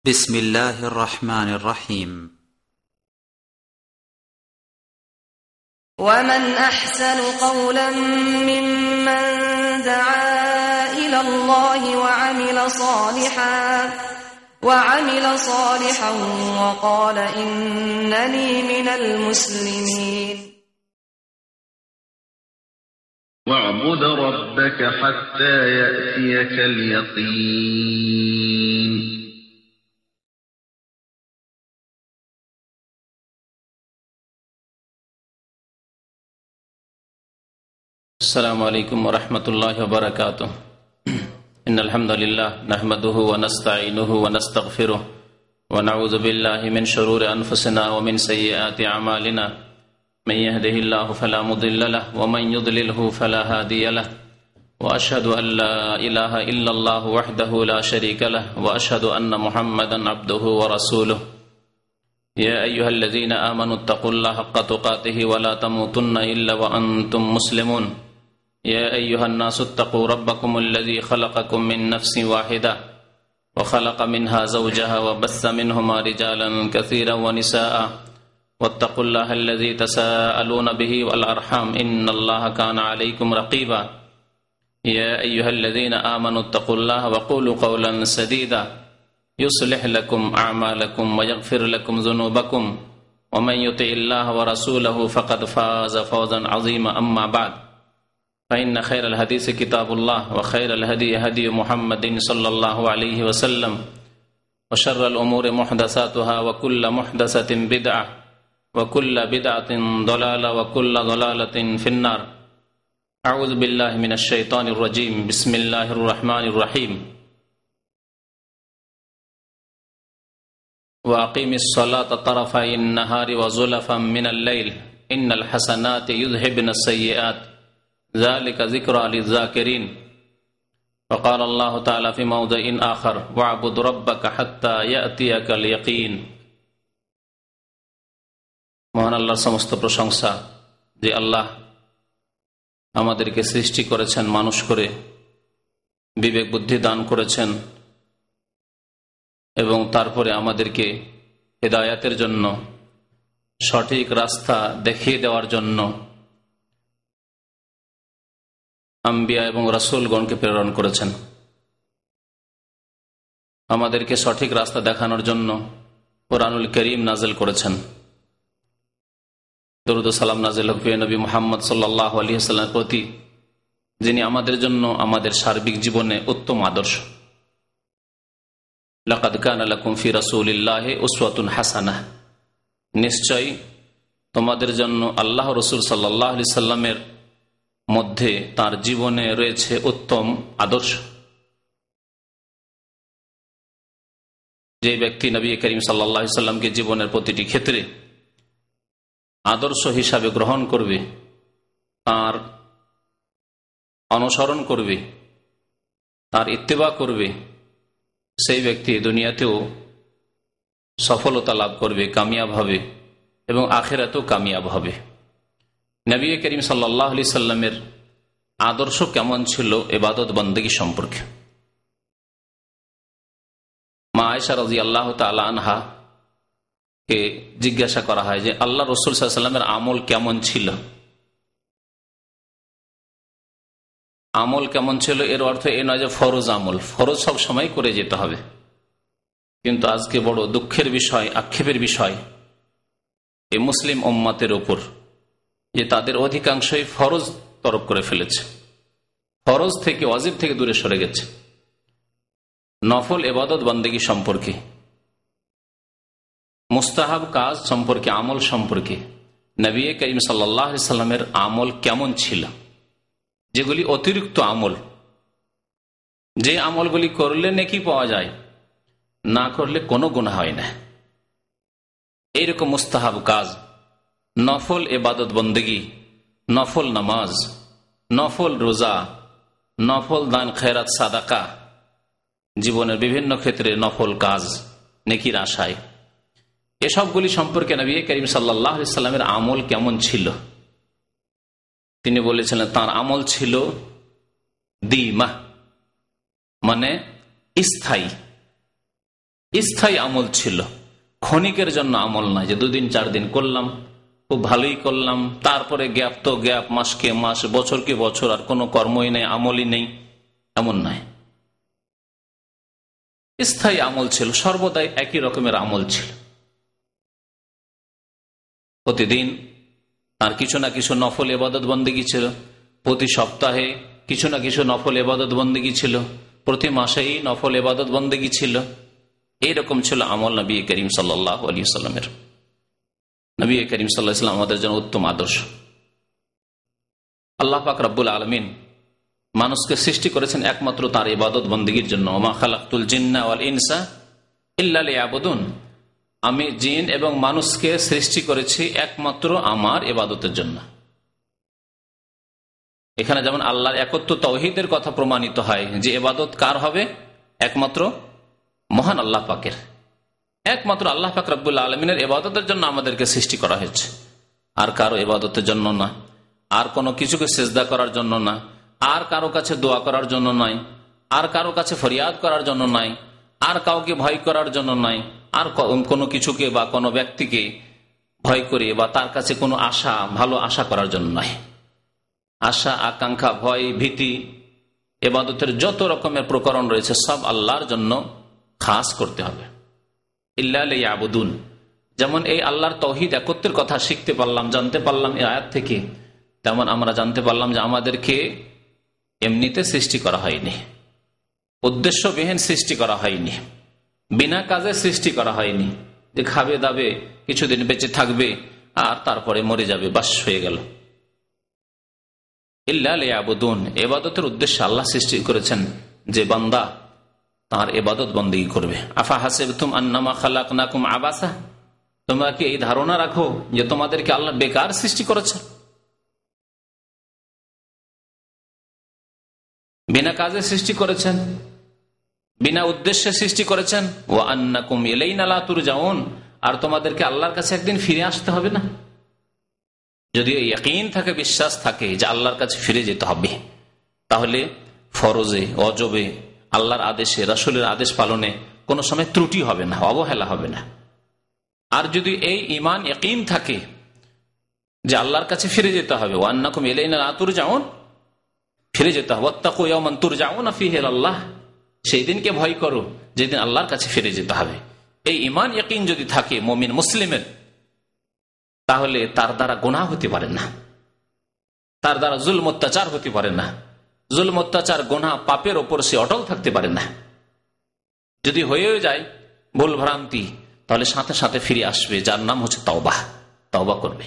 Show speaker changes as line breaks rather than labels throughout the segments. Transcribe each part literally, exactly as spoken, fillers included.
بسم الله الرحمن الرحيم
ومن أحسن قولا ممن دعا إلى الله وعمل صالحا وعمل صالحا وقال إنني من المسلمين
واعبد ربك حتى يأتيك اليقين
السلام عليكم ورحمة الله وبركاته إن الحمد لله نحمده ونستعينه ونستغفره ونعوذ بالله من شرور أنفسنا ومن سيئات أعمالنا من يهده الله فلا مضل له ومن يضلله فلا هادي له وأشهد أن لا إله إلا الله وحده لا شريك له وأشهد أن محمدا عبده ورسوله يا أيها الذين آمنوا اتقوا الله حق تقاته ولا تموتن إلا وأنتم مسلمون يا أيها الناس اتقوا ربكم الذي خلقكم من نفس واحدة وخلق منها زوجها وبث منهما رجالا كثيرا ونساء واتقوا الله الذي تساءلون به والأرحام إن الله كان عليكم رقيبا يا أيها الذين آمنوا اتقوا الله وقولوا قولا سديدا يصلح لكم أعمالكم ويغفر لكم ذنوبكم ومن يطع الله ورسوله فقد فاز فوزا عظيما أما بعد فإن خير الحديث كتاب الله وخير الهدي هدي محمد صلى الله عليه وسلم وشر الأمور محدثاتها وكل محدثة بدعة وكل بدعة ضلالة وكل ضلالة في النار أعوذ بالله من الشيطان الرجيم بسم الله الرحمن الرحيم وأقيم الصلاة طرفي النهار وزلفا من الليل إن الحسنات يذهبن السيئات ذلك ذكرى للذاكرين وقال الله تعالى في موضع آخر واعبد ربك حتى يأتيك اليقين মহান আল্লাহর সমস্ত প্রশংসা যে আল্লাহ আমাদেরকে সৃষ্টি করেছেন মানুষ করে বিবেক বুদ্ধি দান করেছেন এবং তারপরে আমাদেরকে হিদায়াতের জন্য সঠিক রাস্তা দেখিয়ে দেওয়ার জন্য আম্বিয়া এবং রাসূলগণকে প্রেরণ করেছেন। আমাদেরকে সঠিক রাস্তা দেখানোর জন্য কোরআনুল কারীম নাযিল করেছেন। দরুদ ও সালাম নাযিল হোক প্রিয় নবী মুহাম্মদ সাল্লাল্লাহু আলাইহি ওয়াসাল্লামের প্রতি, যিনি আমাদের জন্য আমাদের সার্বিক জীবনে উত্তম আদর্শ। লাকাদ কানা লাকুম ফি রাসূলিল্লাহি উসওয়াতুন হাসানাহ, নিশ্চয়ই তোমাদের জন্য আল্লাহ রাসূল সাল্লাল্লাহু আলাইহি সাল্লামের মধ্যে তার জীবনে রয়েছে উত্তম আদর্শ। যে ব্যক্তি নবী করিম সাল্লাল্লাহু আলাইহি সাল্লামকে জীবনের প্রতিটি ক্ষেত্রে আদর্শ হিসাবে গ্রহণ করবে, তার অনুসরণ করবে, তার ইত্তেবা করবে, সেই ব্যক্তি দুনিয়াতেও সফলতা লাভ করবে, কামিয়াব হবে এবং আখিরাতেও কামিয়াব হবে। নবী করিম সাল্লাল্লাহু আলাইহি সাল্লামের আদর্শ কেমন ছিল ইবাদত বন্দেগী সম্পর্কে? মা আয়েশা রাদিয়াল্লাহু তাআলা আনহা কে জিজ্ঞাসা করা হয় যে আল্লাহ রাসূল সাল্লাল্লাহু আলাইহি সাল্লামের আমল কেমন ছিল। আমল কেমন ছিল এর অর্থ এই নয় যে ফরজ আমল, ফরজ সব সময় করে যেতে হবে। কিন্তু আজকে বড় দুঃখের বিষয়, আক্ষেপের বিষয় এই মুসলিম উম্মতের উপর যে তাদের অধিকাংশই ফরজ তরক করে ফেলেছে, ফরজ থেকে ওয়াজিব থেকে দূরে সরে গেছে। নফল ইবাদত বন্দেগী সম্পর্কে, মুস্তাহাব কাজ সম্পর্কে, আমল সম্পর্কে নবী করিম সাল্লাল্লাহু আলাইহি সাল্লামের আমল কেমন ছিল, যেগুলি অতিরিক্ত আমল, যে আমলগুলি করলে নেকি পাওয়া যায়, না করলে কোনো গুনাহ হয় না, এইরকম মুস্তাহাব কাজ, নফল ইবাদত বন্দেগী, নফল নামাজ, নফল রোজা, নফল দান খেরাত সাদাকা, জীবনের বিভিন্ন ক্ষেত্রে নফল কাজ নেকির আশায়, এসবগুলি সম্পর্কে নবী করিম সাল্লাল্লাহু আলাইহি সাল্লামের আমল কেমন ছিল তিনি বলেছিলেন তার আমল ছিল দিমা, মানে স্থায়ী। স্থায়ী আমল ছিল, ক্ষণিকের জন্য আমল নয় যে দুদিন চার দিন করলাম, খুব ভালোই করলাম, তারপরে গ্যাপ তো গ্যাপ, মাসকে মাস, বছরকে বছর, আর কোনো কর্মই নেই, আমলই নেই, এমন নয়। স্থায়ী আমল ছিল, সর্বদাই একই রকমের আমল ছিল। প্রতিদিন তার কিছু না কিছু নফল ইবাদত বন্দেগী ছিল, প্রতি সপ্তাহে কিছু না কিছু নফল ইবাদত বন্দেগী ছিল, প্রতি মাসেই নফল ইবাদত বন্দেগী ছিল। এইরকম ছিল আমল নবী করিম সাল্লাল্লাহু আলাইহি ওয়াসাল্লামের। নবী করিম সাল্লাল্লাহু আলাইহি ওয়াসাল্লাম আমাদের জন্য উত্তম আদর্শ। আল্লাহ পাক রব্বুল আলামিন মানুষকে সৃষ্টি করেছেন একমাত্র তার ইবাদত বন্দেগীর জন্য। ওমা খালাকতুল জিন্না ওয়াল ইনসা ইল্লা লিয়াবুদুন, আমি জিন এবং মানুষকে সৃষ্টি করেছি একমাত্র আমার ইবাদতের জন্য। এখানে যেমন আল্লাহর একত্ব তাওহীদের কথা প্রমাণিত হয় যে ইবাদত কার হবে? একমাত্র মহান আল্লাহ পাকের। একমাত্র আল্লাহ পাক রব্বুল আলামিনের ইবাদতের জন্য আমাদেরকে সৃষ্টি করা হয়েছে, আর কারো ইবাদতের জন্য না, আর কোনো কিছুকে সিজদা করার জন্য না, আর কারো কাছে দোয়া করার জন্য নয়, আর কারো কাছে ফরিয়াদ করার জন্য নয়, আর কাউকে ভয় করার জন্য নয়, আর কোনো কিছুকে বা কোনো ব্যক্তিকে ভয় করে বা তার কাছে কোনো আশা, ভালো আশা করার জন্য নয়। আশা, আকাঙ্ক্ষা, ভয়, ভীতি, ইবাদতের যত রকমের প্রকরণ রয়েছে সব আল্লাহর জন্য খাস করতে হবে। ইল্লা লিয়াবুদুন, যেমন এই আল্লাহর তাওহীদ একত্বের কথা শিখতে পারলাম, জানতে পারলাম এই আয়াত থেকে, তেমন আমরা জানতে পারলাম যে আমাদেরকে এমনিতে সৃষ্টি করা হয়নি, উদ্দেশ্যবিহীন সৃষ্টি করা হয়নি, বিনা কাজে সৃষ্টি করা হয়নি যে খাবে দাবে কিছুদিন বেঁচে থাকবে আর তারপরে মরে যাবে, বাস হয়ে গেল। ইল্লা লিয়াবুদুন, ইবাদতের উদ্দেশ্যে আল্লাহ সৃষ্টি করেছেন যে বান্দা তার ইবাদত বন্দেগী করবে। আফা হাসিবতুম আন্নামা খালাকনাকুম আবাসা, তোমরা কি এই ধারণা রাখো যে তোমাদেরকে আল্লাহ বেকার সৃষ্টি করেছে, বিনা কাজে সৃষ্টি করেছেন, বিনা উদ্দেশ্যে সৃষ্টি করেছেন। ওয়া আন্নাকুম ইলাইনা লা তুরজাউন, আর তোমাদেরকে আল্লাহর কাছে একদিন ফিরে আসতে হবে না। যদি ইয়াকিন থাকে, বিশ্বাস থাকে যে আল্লাহর কাছে ফিরে যেতে হবে, তাহলে ফরজে, অজবে, আল্লাহর আদেশে, রাসূলের আদেশ পালনে কোনো সময় ত্রুটি হবে না, অবহেলা হবে না। আর যদি এই ঈমান ইয়াকিন থাকে যে আল্লাহর কাছে ফিরে যেতে হবে, ওয়া আন্নাকুম ইলাইনা লা তুরজাউন, ফিরে যেতে হবে, ওয়াত্তাকু ইয়াওমান তুরজাউনা ফীহি ইলাল্লাহ, সেই দিনকে ভয় করো যেদিন আল্লাহর কাছে ফিরে যেতে হবে। এই ঈমান ইয়াকিন যদি থাকে মুমিন মুসলিমের, তাহলে তার দ্বারা গুনাহ হতে পারে না, তার দ্বারা জুলম অত্যাচার হতে পারে না, জুলম অত্যাচার গুনাহ পাপের ওপর সে অটল থাকতে পারে না। যদি হয়েও যায় ভুল ভ্রান্তি, তাহলে সাথে সাথে ফিরে আসবে, যার নাম হচ্ছে তাওবাহ, তাওবাহ করবে।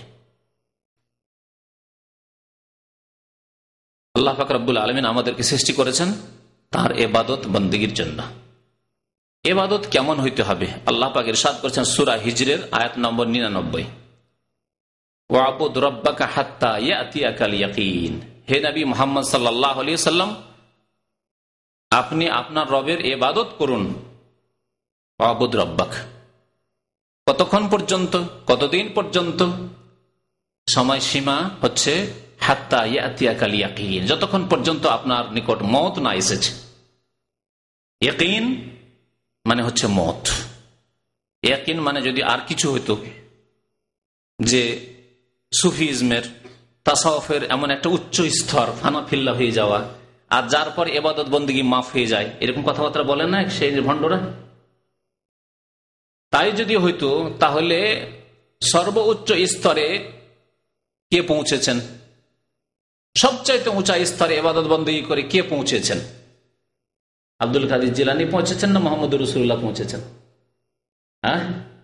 আল্লাহ পাক রব্বুল আলামিন আমাদেরকে সৃষ্টি করেছেন তার ইবাদত বন্দেগীর জন্য। ইবাদত কেমন হইতে হবে? আল্লাহ পাক ইরশাদ করেছেন সূরা হিজরের আয়াত নম্বর নিরানব্বই, ওয়াবুদ রাব্বাকা হাত্তা ইয়াতিয়াকাল ইয়াকিন। হে নবী মুহাম্মদ সাল্লাল্লাহু আলাইহি ওয়াসাল্লাম, আপনি আপনার রবের ইবাদত করুন। ওয়াবুদ রাব্বাক, কতক্ষণ পর্যন্ত, কতদিন পর্যন্ত? সময় সীমা হচ্ছে হাত্তা ইয়াতিয়াকাল ইয়াকিন, যতক্ষণ পর্যন্ত আপনার নিকট মওত না এসেছে। ইয়াকিন মানে হচ্ছে মওত। ইয়াকিন মানে যদি আর কিছু হইতো, যে সুফিজমের, তাসাউফের এমন একটা উচ্চ স্তর, ফানাফিল্লা হয়ে যাওয়া, আর যার পর ইবাদত বন্দেগী মাফ হয়ে যায়, এরকম কথাবার্তা বলে না সেই ভণ্ডরা? তাই যদি হইতো, তাহলে সর্বোচ্চ স্তরে কে পৌঁছেছেন? সবচাইতে উঁচা স্তরে ইবাদত বন্দেগী করে কে পৌঁছেছেন? আব্দুল কাদের জিলানী পৌঁছেছেন না মুহাম্মদ রাসূলুল্লাহ পৌঁছেছেন? হ্যাঁ,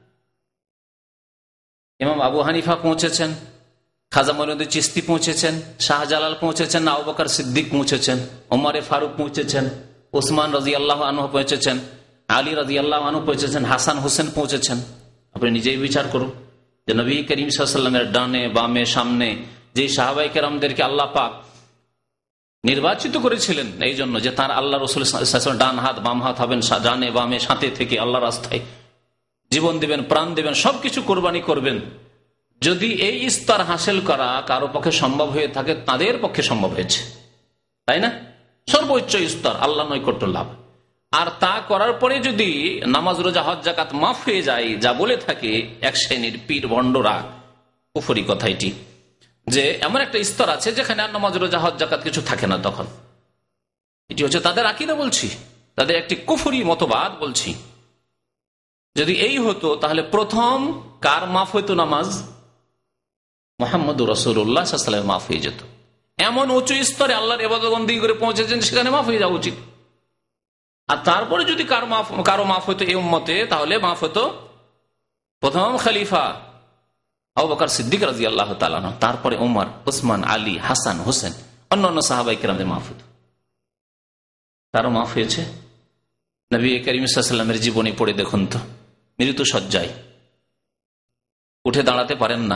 ইমাম আবু হানিফা পৌঁছেছেন, খাজা মঈনুদ্দিন চিশতি পৌঁছেছেন, শাহজালাল পৌঁছেছেন, না আবু বকর সিদ্দিক পৌঁছেছেন, ওমর ফারুক পৌঁছেছেন, ওসমান রাদিয়াল্লাহু আনহু পৌঁছেছেন, আলী রাদিয়াল্লাহু আনহু পৌঁছেছেন, হাসান হোসেন পৌঁছেছেন। আপনি নিজেই বিচার করুন যে নবী করিম সাল্লাল্লাহু আলাইহি ওয়াসাল্লামের ডানে বামে সামনে যে সাহাবায়ে কেরামদেরকে আল্লাহ পাক নির্বাচিত করেছিলেন এই জন্য যে তার আল্লাহ রাসূল সাল্লাল্লাহু আলাইহি ওয়াসাল্লাম ডান হাত বাম হাত হবেন, ডানে বামে সাথে থেকে আল্লাহর রাস্তায় জীবন দিবেন, প্রাণ দিবেন, সবকিছু কোরবানি করবেন। যদি এই স্তর হাসিল করা কারো পক্ষে সম্ভব হয়ে থাকে, তাদের পক্ষে সম্ভব হয়েছে, তাই না? সর্বোচ্চ স্তর আল্লাহ নৈকট্য লাভ। আর তা করার পরে যদি নামাজ রোজা হজ যাকাত মাফ হয়ে যায়, যা বলে থাকে এক শ্রেণীর পীর ভণ্ডরা, কুফরি কথা এটি, যে এমন একটা স্তর আছে যেখানে আর নামাজ রোজা হজ যাকাত কিছু থাকে না, তখন এটি হচ্ছে তাদের আকীদা বলছি, তাদের একটি কুফরি মতবাদ বলছি। যদি এই হতো তাহলে প্রথম কার মাফ হইতো? নামাজ মুহাম্মদুর রাসূলুল্লাহ সাল্লাল্লাহু আলাইহি ওয়াসাল্লাম মাফ হয়ে যেত। এমন উঁচু স্তরে আল্লাহর ইবাদত বন্দেগী করে পৌঁছেছেন, সেখানে মাফ হয়ে যাওয়া উচিত। আর তারপরে যদি কারো মাফ কারো মাফ হইতো এই উম্মতে, তাহলে মাফ হতো প্রথম খলিফা আবু বকর সিদ্দিক রাদিয়াল্লাহু তাআলা, তারপরে উমর, উসমান, আলী, হাসান, হোসেন, অন্যান্য সাহাবায়ে কেরামদের মাফ হতো। কারো মাফ হয়েছে? নবী করিম সাল্লাল্লাহু আলাইহি ওয়াসাল্লামের জীবনী পড়ে দেখুন তো, মৃত্যু শয্যায়, উঠে দাঁড়াতে পারেন না।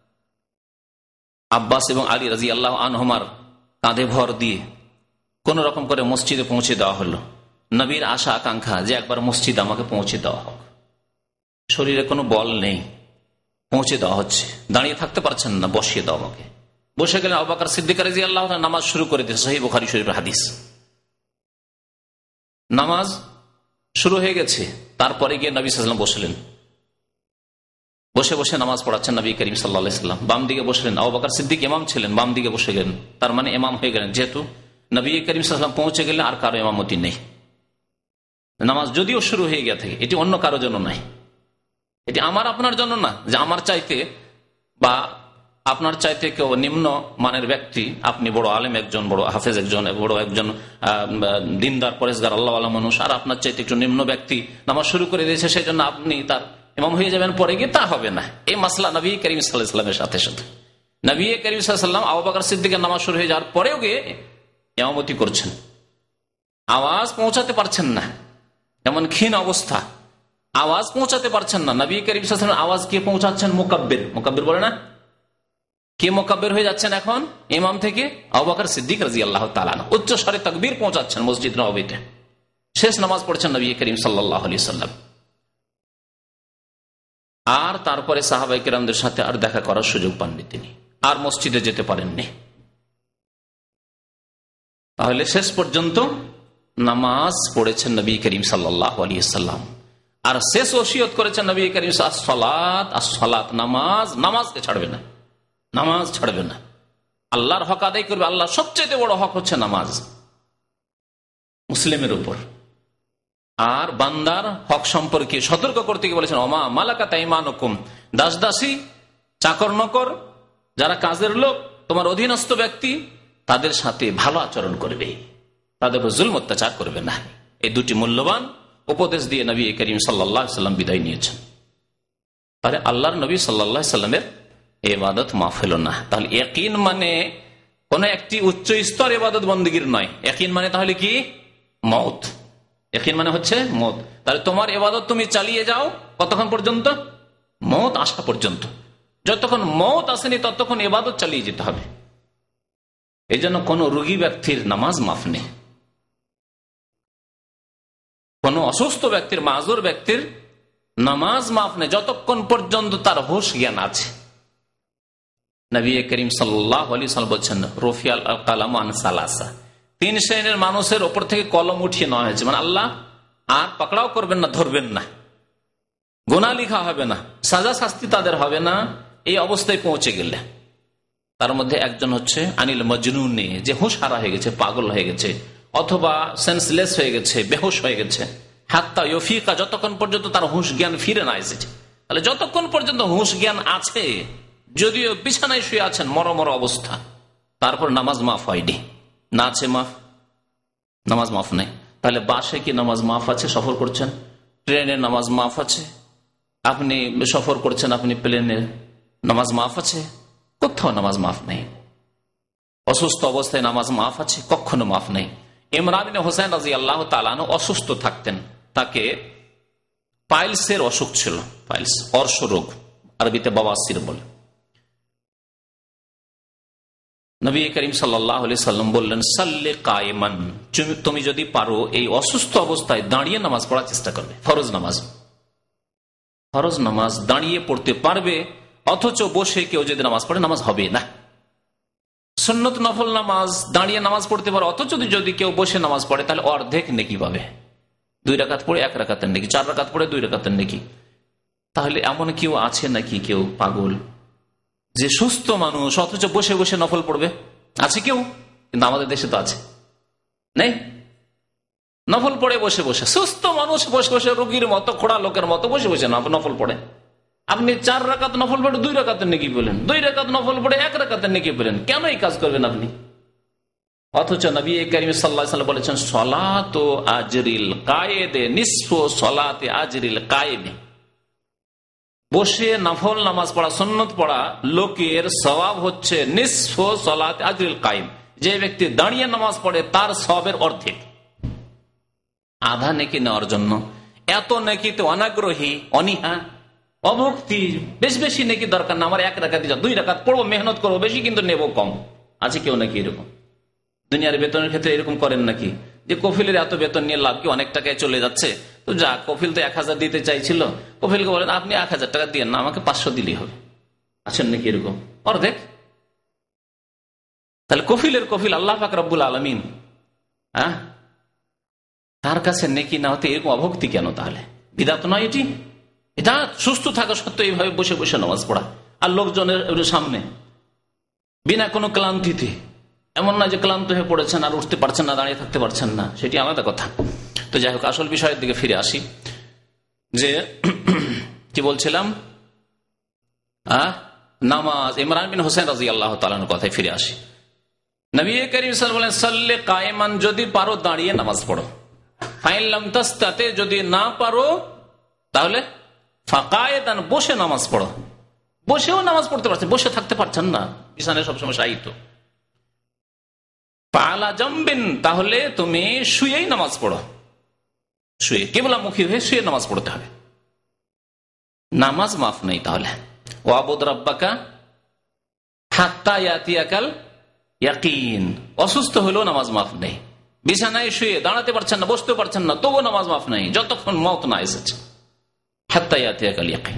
আব্বাস এবং আলী রাদিয়াল্লাহু আনহুমার কাঁধে ভর দিয়ে কোন রকম করে মসজিদে পৌঁছে দেওয়া হলো। নবীর আশা আকাঙ্ক্ষা যে একবার মসজিদ আমাকে পৌঁছে দেওয়া হোক, শরীরে কোনো বল নেই, পৌঁছে দেওয়া হচ্ছে, দাঁড়িয়ে থাকতে পারছেন না, বসিয়ে দাও আমাকে। বসে গেলেন, আবু বকর সিদ্দিক রাদিয়াল্লাহু আনহু নামাজ শুরু করে দিয়েছে, সহিহ বুখারী শরীফের হাদিস। নামাজ শুরু হয়ে গেছে, তারপরে গিয়ে নবী সাল্লাল্লাহু আলাইহি ওয়াসাল্লাম বসলেন, বসে বসে নামাজ পড়াচ্ছেন নবী করিম সাল্লাল্লাহু আলাইহি ওয়াসাল্লাম। বাম দিকে বসলেন, আবু বকর সিদ্দিক ইমাম ছিলেন, বাম দিকে বসে গেলেন, তার মানে ইমাম হয়ে গেলেন। যেহেতু নবী করিম সাল্লাল্লাহু আলাইহি ওয়াসাল্লাম পৌঁছে গেলেন, আর কারো ইমামতি নেই। নামাজ যদিও শুরু হয়ে গিয়ে থাকে, এটি অন্য কারোর জন্য নাই, এটি আমার আপনার জন্য না, যে আমার চাইতে বা আপনার চাইতে কেউ নিম্ন মানের ব্যক্তি, আপনি বড় আলেম একজন, বড় হাফেজ একজন, বড় একজন দিনদার পরেশগার আল্লাহওয়ালা মানুষ, আর আপনার চাইতে একটু নিম্ন ব্যক্তি নামাজ শুরু করে দিয়েছে, সেই জন্য আপনি তার ইমাম হয়ে যাবেন পরে গিয়ে, তা হবে না। এই মাসলা নবী করিম সাল্লাল্লাহু আলাইহি ওয়াসাল্লামের সাথে সাথে নবী করিম সাল্লাল্লাহু আলাইহি ওয়াসাল্লাম আবু বকর সিদ্দিকের নামাজ শুরু হয়ে যাওয়ার পরেও গিয়ে ইমামতি করছেন, আওয়াজ পৌঁছাতে পারছেন না, এমন ক্ষীণ অবস্থা, আওয়াজ পৌঁছাতে পারছেন না। নবী করিম সাল্লাল্লাহু আলাইহি ওয়াসাল্লাম আওয়াজ কে পৌঁছাচ্ছেন? মুকাব্বির, মুকাব্বির বলে না, কে মুকাব্বির হয়ে যাচ্ছেন এখন ইমাম থেকে? আবু বকর সিদ্দিক রাদিয়াল্লাহু তাআলা আনহু উচ্চ স্বরে তাকবীর পৌঁছাচ্ছেন মসজিদ নববীতে। শেষ নামাজ পড়ছেন নবী করিম সাল্লাল্লাহু আলাইহি ওয়াসাল্লাম। আর তারপরে সাহাবায়ে কেরামদের সাথে আর দেখা করার সুযোগ পাননি তিনি, আর মসজিদে যেতে পারেননি। তাহলে শেষ পর্যন্ত নামাজ পড়েছেন নবী করিম সাল্লাল্লাহু আলাইহি ওয়াসাল্লাম, আর শেষ ওসিয়ত করেছেন নবী করিম সালাত as-সালাত, নামাজ, নামাজকে ছাড়বে না, নামাজ ছাড়বে না, আল্লাহর হক আদায় করবে। আল্লাহ সবচেয়ে বড় হক হচ্ছে নামাজ মুসলিমের উপর। আর বান্দার হক সম্পর্কে সতর্ক করতে গিয়ে বলেছেন, ওমা মালাকাত আইমানুকুম, দাস দাসী, চাকর নকর, যারা কাজের লোক, তোমার অধীনস্থ ব্যক্তি, তাদের সাথে ভালো আচরণ করবে, তাদের উপর জুলম অত্যাচার করবে না। এই দুটি মূল্যবান উপদেশ দিয়ে নবী করিম সাল্লাল্লাহু আলাইহি ওয়াসাল্লাম বিদায় নিয়েছেন। তাহলে আল্লাহর নবী সাল্লাল্লাহু আলাইহি ওয়াসাল্লামের ইবাদত মাফ হলো না। তাহলে ইয়াকিন মানে কোন একটি উচ্চ স্তর ইবাদত বন্দেগীর নয়, ইয়াকিন মানে তাহলে কি? মওত। ইয়াকিন মানে হচ্ছে মওত। তাহলে তোমার ইবাদত তুমি চালিয়ে যাও কতক্ষণ পর্যন্ত? মওত আসা পর্যন্ত। যতক্ষণ মওত আসেনি ততক্ষণ ইবাদত চালিয়ে যেতে হবে। এই জন্য কোন রোগী ব্যক্তির নামাজ মাফ নেই, কোন অসুস্থ ব্যক্তির, মাযুর ব্যক্তির নামাজ মাফ নেই যতক্ষণ পর্যন্ত তার হুঁশ জ্ঞান আছে। নবী করিম সাল্লাল্লাহু আলাইহি ওয়াসাল্লাম বলছেন, রফিয়াল কালাম আন সালাসা, তিন শ্রেণীর মানুষের উপর থেকে কলম উঠিয়ে নেওয়া হয়েছে, মানে আল্লাহ আর পাকড়াও করবেন না, ধরবেন না, গুনাহ লিখা হবে না, সাজা শাস্তি তাদের হবে না এই অবস্থায় পৌঁছে গেলে। তার মধ্যে একজন হচ্ছে আনিল মজনুনে, যে হুঁশ হারা হয়ে গেছে, পাগল হয়ে গেছে, অথবা সেন্সলেস হয়ে গেছে, বেহুশ হয়ে গেছে, হাত্তা ইউফিকা, যতক্ষণ পর্যন্ত তার হুঁশ জ্ঞান ফিরে না এসেছে। তাহলে যতক্ষণ পর্যন্ত হুঁশ জ্ঞান আছে, যদিও বিছানায় শুয়ে আছেন মরমর অবস্থা, তারপর নামাজ মাফ হয়নি, না আছে মাফ, নামাজ মাফ নেই। তাহলে বাসে কি নামাজ মাফ আছে? সফর করছেন, ট্রেনে নামাজ মাফ আছে, আপনি সফর করছেন, আপনি প্লেনে, নামাজ মাফ আছে? কোথাও নামাজ মাফ নেই। অসুস্থ অবস্থায় নামাজ মাফ আছে? কখনো মাফ নেই। ইমরান ইবনে হুসাইন রাদিয়াল্লাহু তাআলা আনহু অসুস্থ থাকতেন, তাকে পাইলসের অসুখ ছিল, পাইলস অর্শ রোগ, আরবিতে বাওয়াসির বলে। নবী করিম সাল্লাল্লাহু আলাইহি সাল্লাম বললেন, সাল্লি কায়েমান, তুমি যদি পারো এই অসুস্থ অবস্থায় দাঁড়িয়ে নামাজ পড়ার চেষ্টা করবে। ফরজ নামাজ, ফরজ নামাজ দাঁড়িয়ে পড়তে পারবে, অথচ বসে কেউ যদি নামাজ পড়ে নামাজ হবে না। সুন্নত নফল নামাজ দাঁড়িয়ে নামাজ পড়তে পারে, অথচ যদি কেউ বসে নামাজ পড়ে তাহলে অর্ধেক নেকি পাবে, দুই রাকাত পড়ে এক রাকাতের নেকি, চার রাকাত পড়ে দুই রাকাতের নেকি। তাহলে এমন কেউ আছে নাকি কেউ পাগল যে সুস্থ মানুষ অথচ বসে বসে নফল পড়বে? আছে কেউ? কিন্তু আমাদের দেশে তো আছে, নেই? নফল পড়ে বসে বসে, সুস্থ মানুষ বসে বসে রোগীর মতো, খোড়া লোকের মতো বসে বসে নফল পড়ে। আপনি চার রাকাত নফল পড়ে দুই রাকাতের নেকি বলেন, দুই রাকাত নফল পড়ে এক রাকাতের নেকি বলেন, কেন এই কাজ করবেন আপনি? অথচ নবী করিম সাল্লাল্লাহু আলাইহি ওয়াসাল্লাম বলেছেন, সলাতু আজরিল কায়েদে নিসফু সলাতে আজরিল কায়েমে। বসে নফল নামাজ পড়া, সুন্নত পড়া লোকের সওয়াব হচ্ছে নিসফু সলাতে আজরিল কায়েম। যে ব্যক্তি দাঁড়িয়ে নামাজ পড়ে তার সওয়াবের অর্ধেক। আধা নেকি নেওয়ার জন্য এত নেকিতে অনাগ্রহী, অনীহা, অভক্তি, বেশ বেশি নেকি দরকার না, আমার এক রাকাত যা, দুই রাকাত পড়বো, মেহনত করবো বেশি কিন্তু নেব কম। আছে কেউ নাকি এরকম? দুনিয়ার বেতনের ক্ষেত্রে এরকম করেন নাকি যে কফিলের এত বেতন নিয়ে লাভ কি, অনেক টাকায় চলে যাচ্ছে, তো যা কফিল তো এক হাজার দিতে চাইছিল, কফিলকে বলেন আপনি এক হাজার টাকা দিয়ে না, আমাকে পাঁচশো দিলেই হবে। আছেন নাকি এরকম? অর্ধেক। তাহলে কফিলের কফিল আল্লাহ পাক রব্বুল আলামিন, হ্যাঁ, তার কাছে নেকি না হতে এরকম অভক্তি কেন? তাহলে বিদআত নয় এটি? এটা সুস্থ থাকা সত্ত্বেও এইভাবে বসে বসে নামাজ পড়া আর লোকজনের সামনে বিনা কোনো ক্লান্তিতে। এমন না যে ক্লান্ত হয়ে পড়েছেন আর উঠতে পারছেন না, দাঁড়িয়ে থাকতে পারছেন না, সেটি আলাদা কথা। তো যাই হোক, আসল বিষয়ের দিকে ফিরে আসি। যে কি বলছিলাম, নামাজ, ইমরান বিন হোসেন রাদিয়াল্লাহু তাআলার কথায় ফিরে আসি। নবী করিম সাল্লাল্লাহু আলাইহি ওয়াসাল্লাম বলেন, সাল্লি কায়েমান, যদি পারো দাঁড়িয়ে নামাজ পড়ো। ফাইন লাম তাস্তাতি, যদি না পারো তাহলে ফাকায়েদান, বসে নামাজ পড়ো। বসেও নামাজ পড়তে পারছেন, বসে থাকতে পারছেন না, বিছানায় সবসময় শায়িত। পালা জামবিন, তাহলে তুমি শুয়েই নামাজ পড়ো, শুয়ে, কিবলামুখী হয়ে শুয়ে নামাজ পড়তে হবে। নামাজ মাফ নেই তাহলে। ওয়াবুদ রাব্বাকা হাত্তা ইয়াতিয়াকাল ইয়াকিন, অসুস্থ হলেও নামাজ মাফ নেই। বিছানায় শুয়ে দাঁড়াতে পারছেন না, বসতে পারছেন না, তবুও নামাজ মাফ নেই যতক্ষণ মওত না এসেছে। হাত্তা ইয়াতিয়াকাল ইয়াকিন।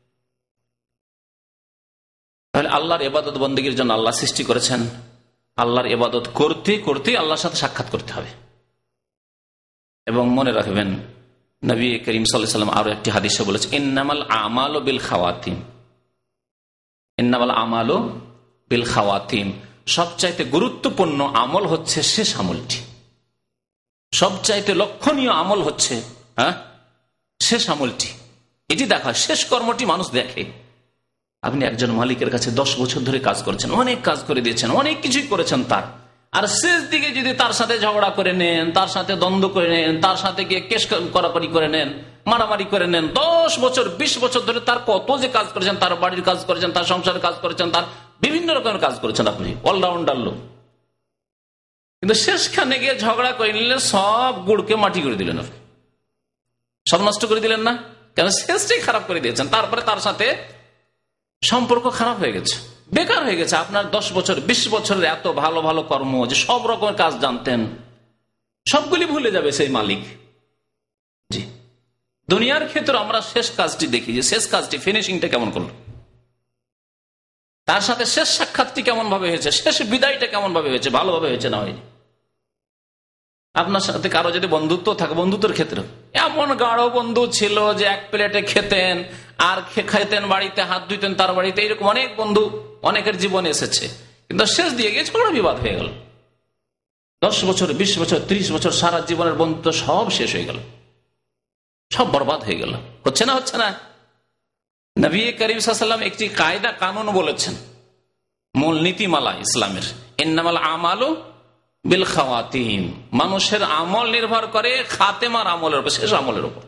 তাহলে আল্লাহর ইবাদত বন্দেগীর জন্য আল্লাহ সৃষ্টি করেছেন, আল্লাহর ইবাদত করতে করতে আল্লাহর সাথে সাক্ষাৎ করতে হবে। এবং মনে রাখবেন, নবী করিম সাল্লাল্লাহু আলাইহি ওয়াসাল্লাম আরো একটি হাদিসে বলেছে, ইন্নামাল আমালু বিল খাওয়াতিম, ইন্নামাল আমালু বিল খাওয়াতিম, সবচাইতে গুরুত্বপূর্ণ আমল হচ্ছে শেষ আমলটি। সবচাইতে লক্ষণীয় আমল হচ্ছে হ্যাঁ শেষ আমলটি। এটি দেখা, শেষ কর্মটি মানুষ দেখে। আপনি একজন মালিকের কাছে দশ বছর ধরে কাজ করছেন, অনেক কাজ করে দিয়েছেন, অনেক কিছুই করেছেন তার, আর শেষ দিকে যদি তার সাথে ঝগড়া করে নেন, তার সাথে দ্বন্দ্ব করে নেন, তার সাথে গিয়ে কেস করাকরি করে নেন, মারামারি করে নেন, দশ বছর বিশ বছর ধরে তার কত যে কাজ করেছেন, তার বাড়ির কাজ করেছেন, তার সংসারের কাজ করেছেন, তার বিভিন্ন রকমের কাজ করেছেন, আপনি অলরাউন্ডার লোক। কিন্তু শেষখানে গিয়ে ঝগড়া করে নিলে সব গুড়কে মাটি করে দিলেন, আপনি সব নষ্ট করে দিলেন না? কেন? শেষটাই খারাপ করে দিয়েছেন। তারপরে তার সাথে সম্পর্ক খারাপ হয়ে গেছে, বেকার হয়ে গেছে। আপনার দশ বছর বিশ বছরের এত ভালো ভালো কর্ম, যে সব রকমের কাজ জানতেন, সবগুলি ভুলে যাবে সেই মালিক। জি, দুনিয়ার ক্ষেত্রে আমরা শেষ কাজটি দেখি, যে শেষ কাজটি ফিনিশিংটা কেমন করলো, তার সাথে শেষ সাক্ষাৎটি কেমন ভাবে হয়েছে, শেষ বিদায়টা কেমন ভাবে হয়েছে, ভালোভাবে হয়েছে না হয়নি। আপনার সাথে কারো যদি বন্ধুত্ব থাকে, বন্ধুত্বের ক্ষেত্রে এমন গাঢ় বন্ধু ছিল যে এক প্লেটে খেতেন আর খেতেন, বাড়িতে হাত ধুইতেন তার বাড়িতে, এরকম অনেক বন্ধু অনেকের জীবনে এসেছে, কিন্তু শেষ দিয়ে গিয়ে ঝগড়া বিবাদ হয়ে গেল। দশ বছর বিশ বছর ত্রিশ বছর সারা জীবনের বন্ধুত্ব সব শেষ হয়ে গেল, সব বরবাদ হয়ে গেল। হচ্ছে না? হচ্ছে না? নবী করিম সাল্লাল্লাহু আলাইহি ওয়াসাল্লাম একটি কায়দা কানুন বলেছেন, মূল নীতিমালা ইসলামের, ইন্নামাল আমালু বিল খাওয়াতিম, মানুষের আমল নির্ভর করে খাতেমার আমলের উপর, শেষ আমলের উপর।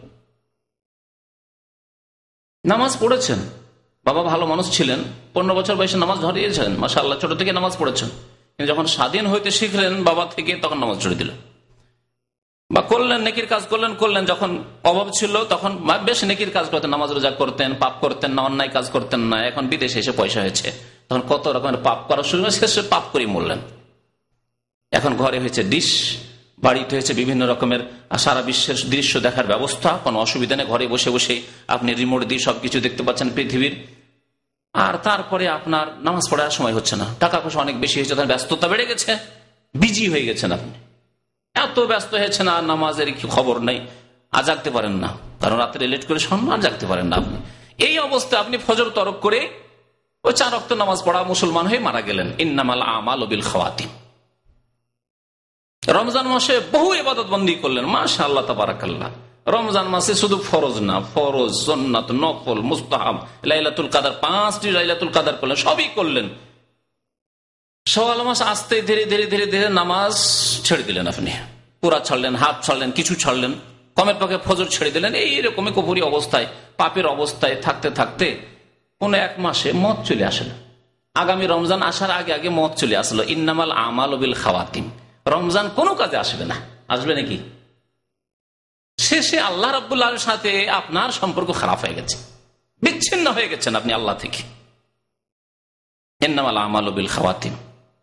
নামাজ পড়েছেন, বাবা ভালো মানুষ ছিলেন, পনেরো বছর বয়সে নামাজ ধরিয়েছেন, মাশাআল্লাহ, ছোট থেকে নামাজ পড়েছেন, কিন্তু যখন স্বাধীন হইতে শিখলেন বাবা থেকে, তখন নামাজ ছেড়ে দিলেন। বা করলেন, নেকির কাজ করলেন করলেন যখন অভাব ছিল তখন বেশ নেকির কাজ করতেন, নামাজ রোজা করতেন, পাপ করতেন না, অন্যায় কাজ করতেন না। এখন বিদেশে এসে পয়সা হয়েছে, তখন কত রকমের পাপ করার শুরু, শেষে পাপ করে মরলেন। এখন ঘরে হয়েছে ডিশ, বাড়িতে হয়েছে বিভিন্ন রকমের সারা বিশ্বের দৃশ্য দেখার ব্যবস্থা, কোনো অসুবিধা নেই, ঘরে বসে বসে আপনি রিমোট দিয়ে সবকিছু দেখতে পাচ্ছেন পৃথিবীর। আর তারপরে আপনার নামাজ পড়ার সময় হচ্ছে না, টাকা পয়সা অনেক বেশি হয়েছে, তখন ব্যস্ততা বেড়ে গেছে, বিজি হয়ে গেছেন আপনি, এত ব্যস্ত হয়েছে না, নামাজের কি খবর নেই। আর জাগতে পারেন না, কারণ রাত্রে লেট করে শোন আর জাগতে পারেন না আপনি। এই অবস্থায় আপনি ফজর তরক করে ওই চার ওয়াক্ত নামাজ পড়া মুসলমান হয়ে মারা গেলেন। ইন্নামাল আমালু বিল খাওয়াতিম। রমজান মাসে বহু ইবাদত বন্দী করলেন, মাশাআল্লাহ তাবারাকাল্লাহ। রমজান মাসে শুধু ফরজ না, ফরজ, সুন্নাত, নফল, মুস্তাহাব, লাইলাতুল কাদার, পাঁচটি লাইলাতুল কাদার করলেন, সবই করলেন। শাওয়াল মাস আসতে ধীরে ধীরে ধীরে ধীরে নামাজ ছেড়ে দিলেন, আপনি পুরা ছাড়লেন, হাফ ছাড়লেন, কিছু ছাড়লেন, কমের পক্ষে ফজর ছেড়ে দিলেন। এইরকমই কুফরি অবস্থায়, পাপের অবস্থায় থাকতে থাকতে কোন এক মাসে মত চলে আসেন। আগামী রমজান আসার আগে আগে মত চলে আসলো। ইন্নামাল আমালু বিল খাওয়াতিম। রমজান কোনো কাজে আসবে না, আসবে নাকি? শেষে আল্লাহ রাব্বুল আলামিনের সাথে আপনার সম্পর্ক খারাপ হয়ে গেছে, বিচ্ছিন্ন হয়ে গেছেন আপনি আল্লাহ থেকে। ইন্নামাল আমালু বিল খাওয়াতিম।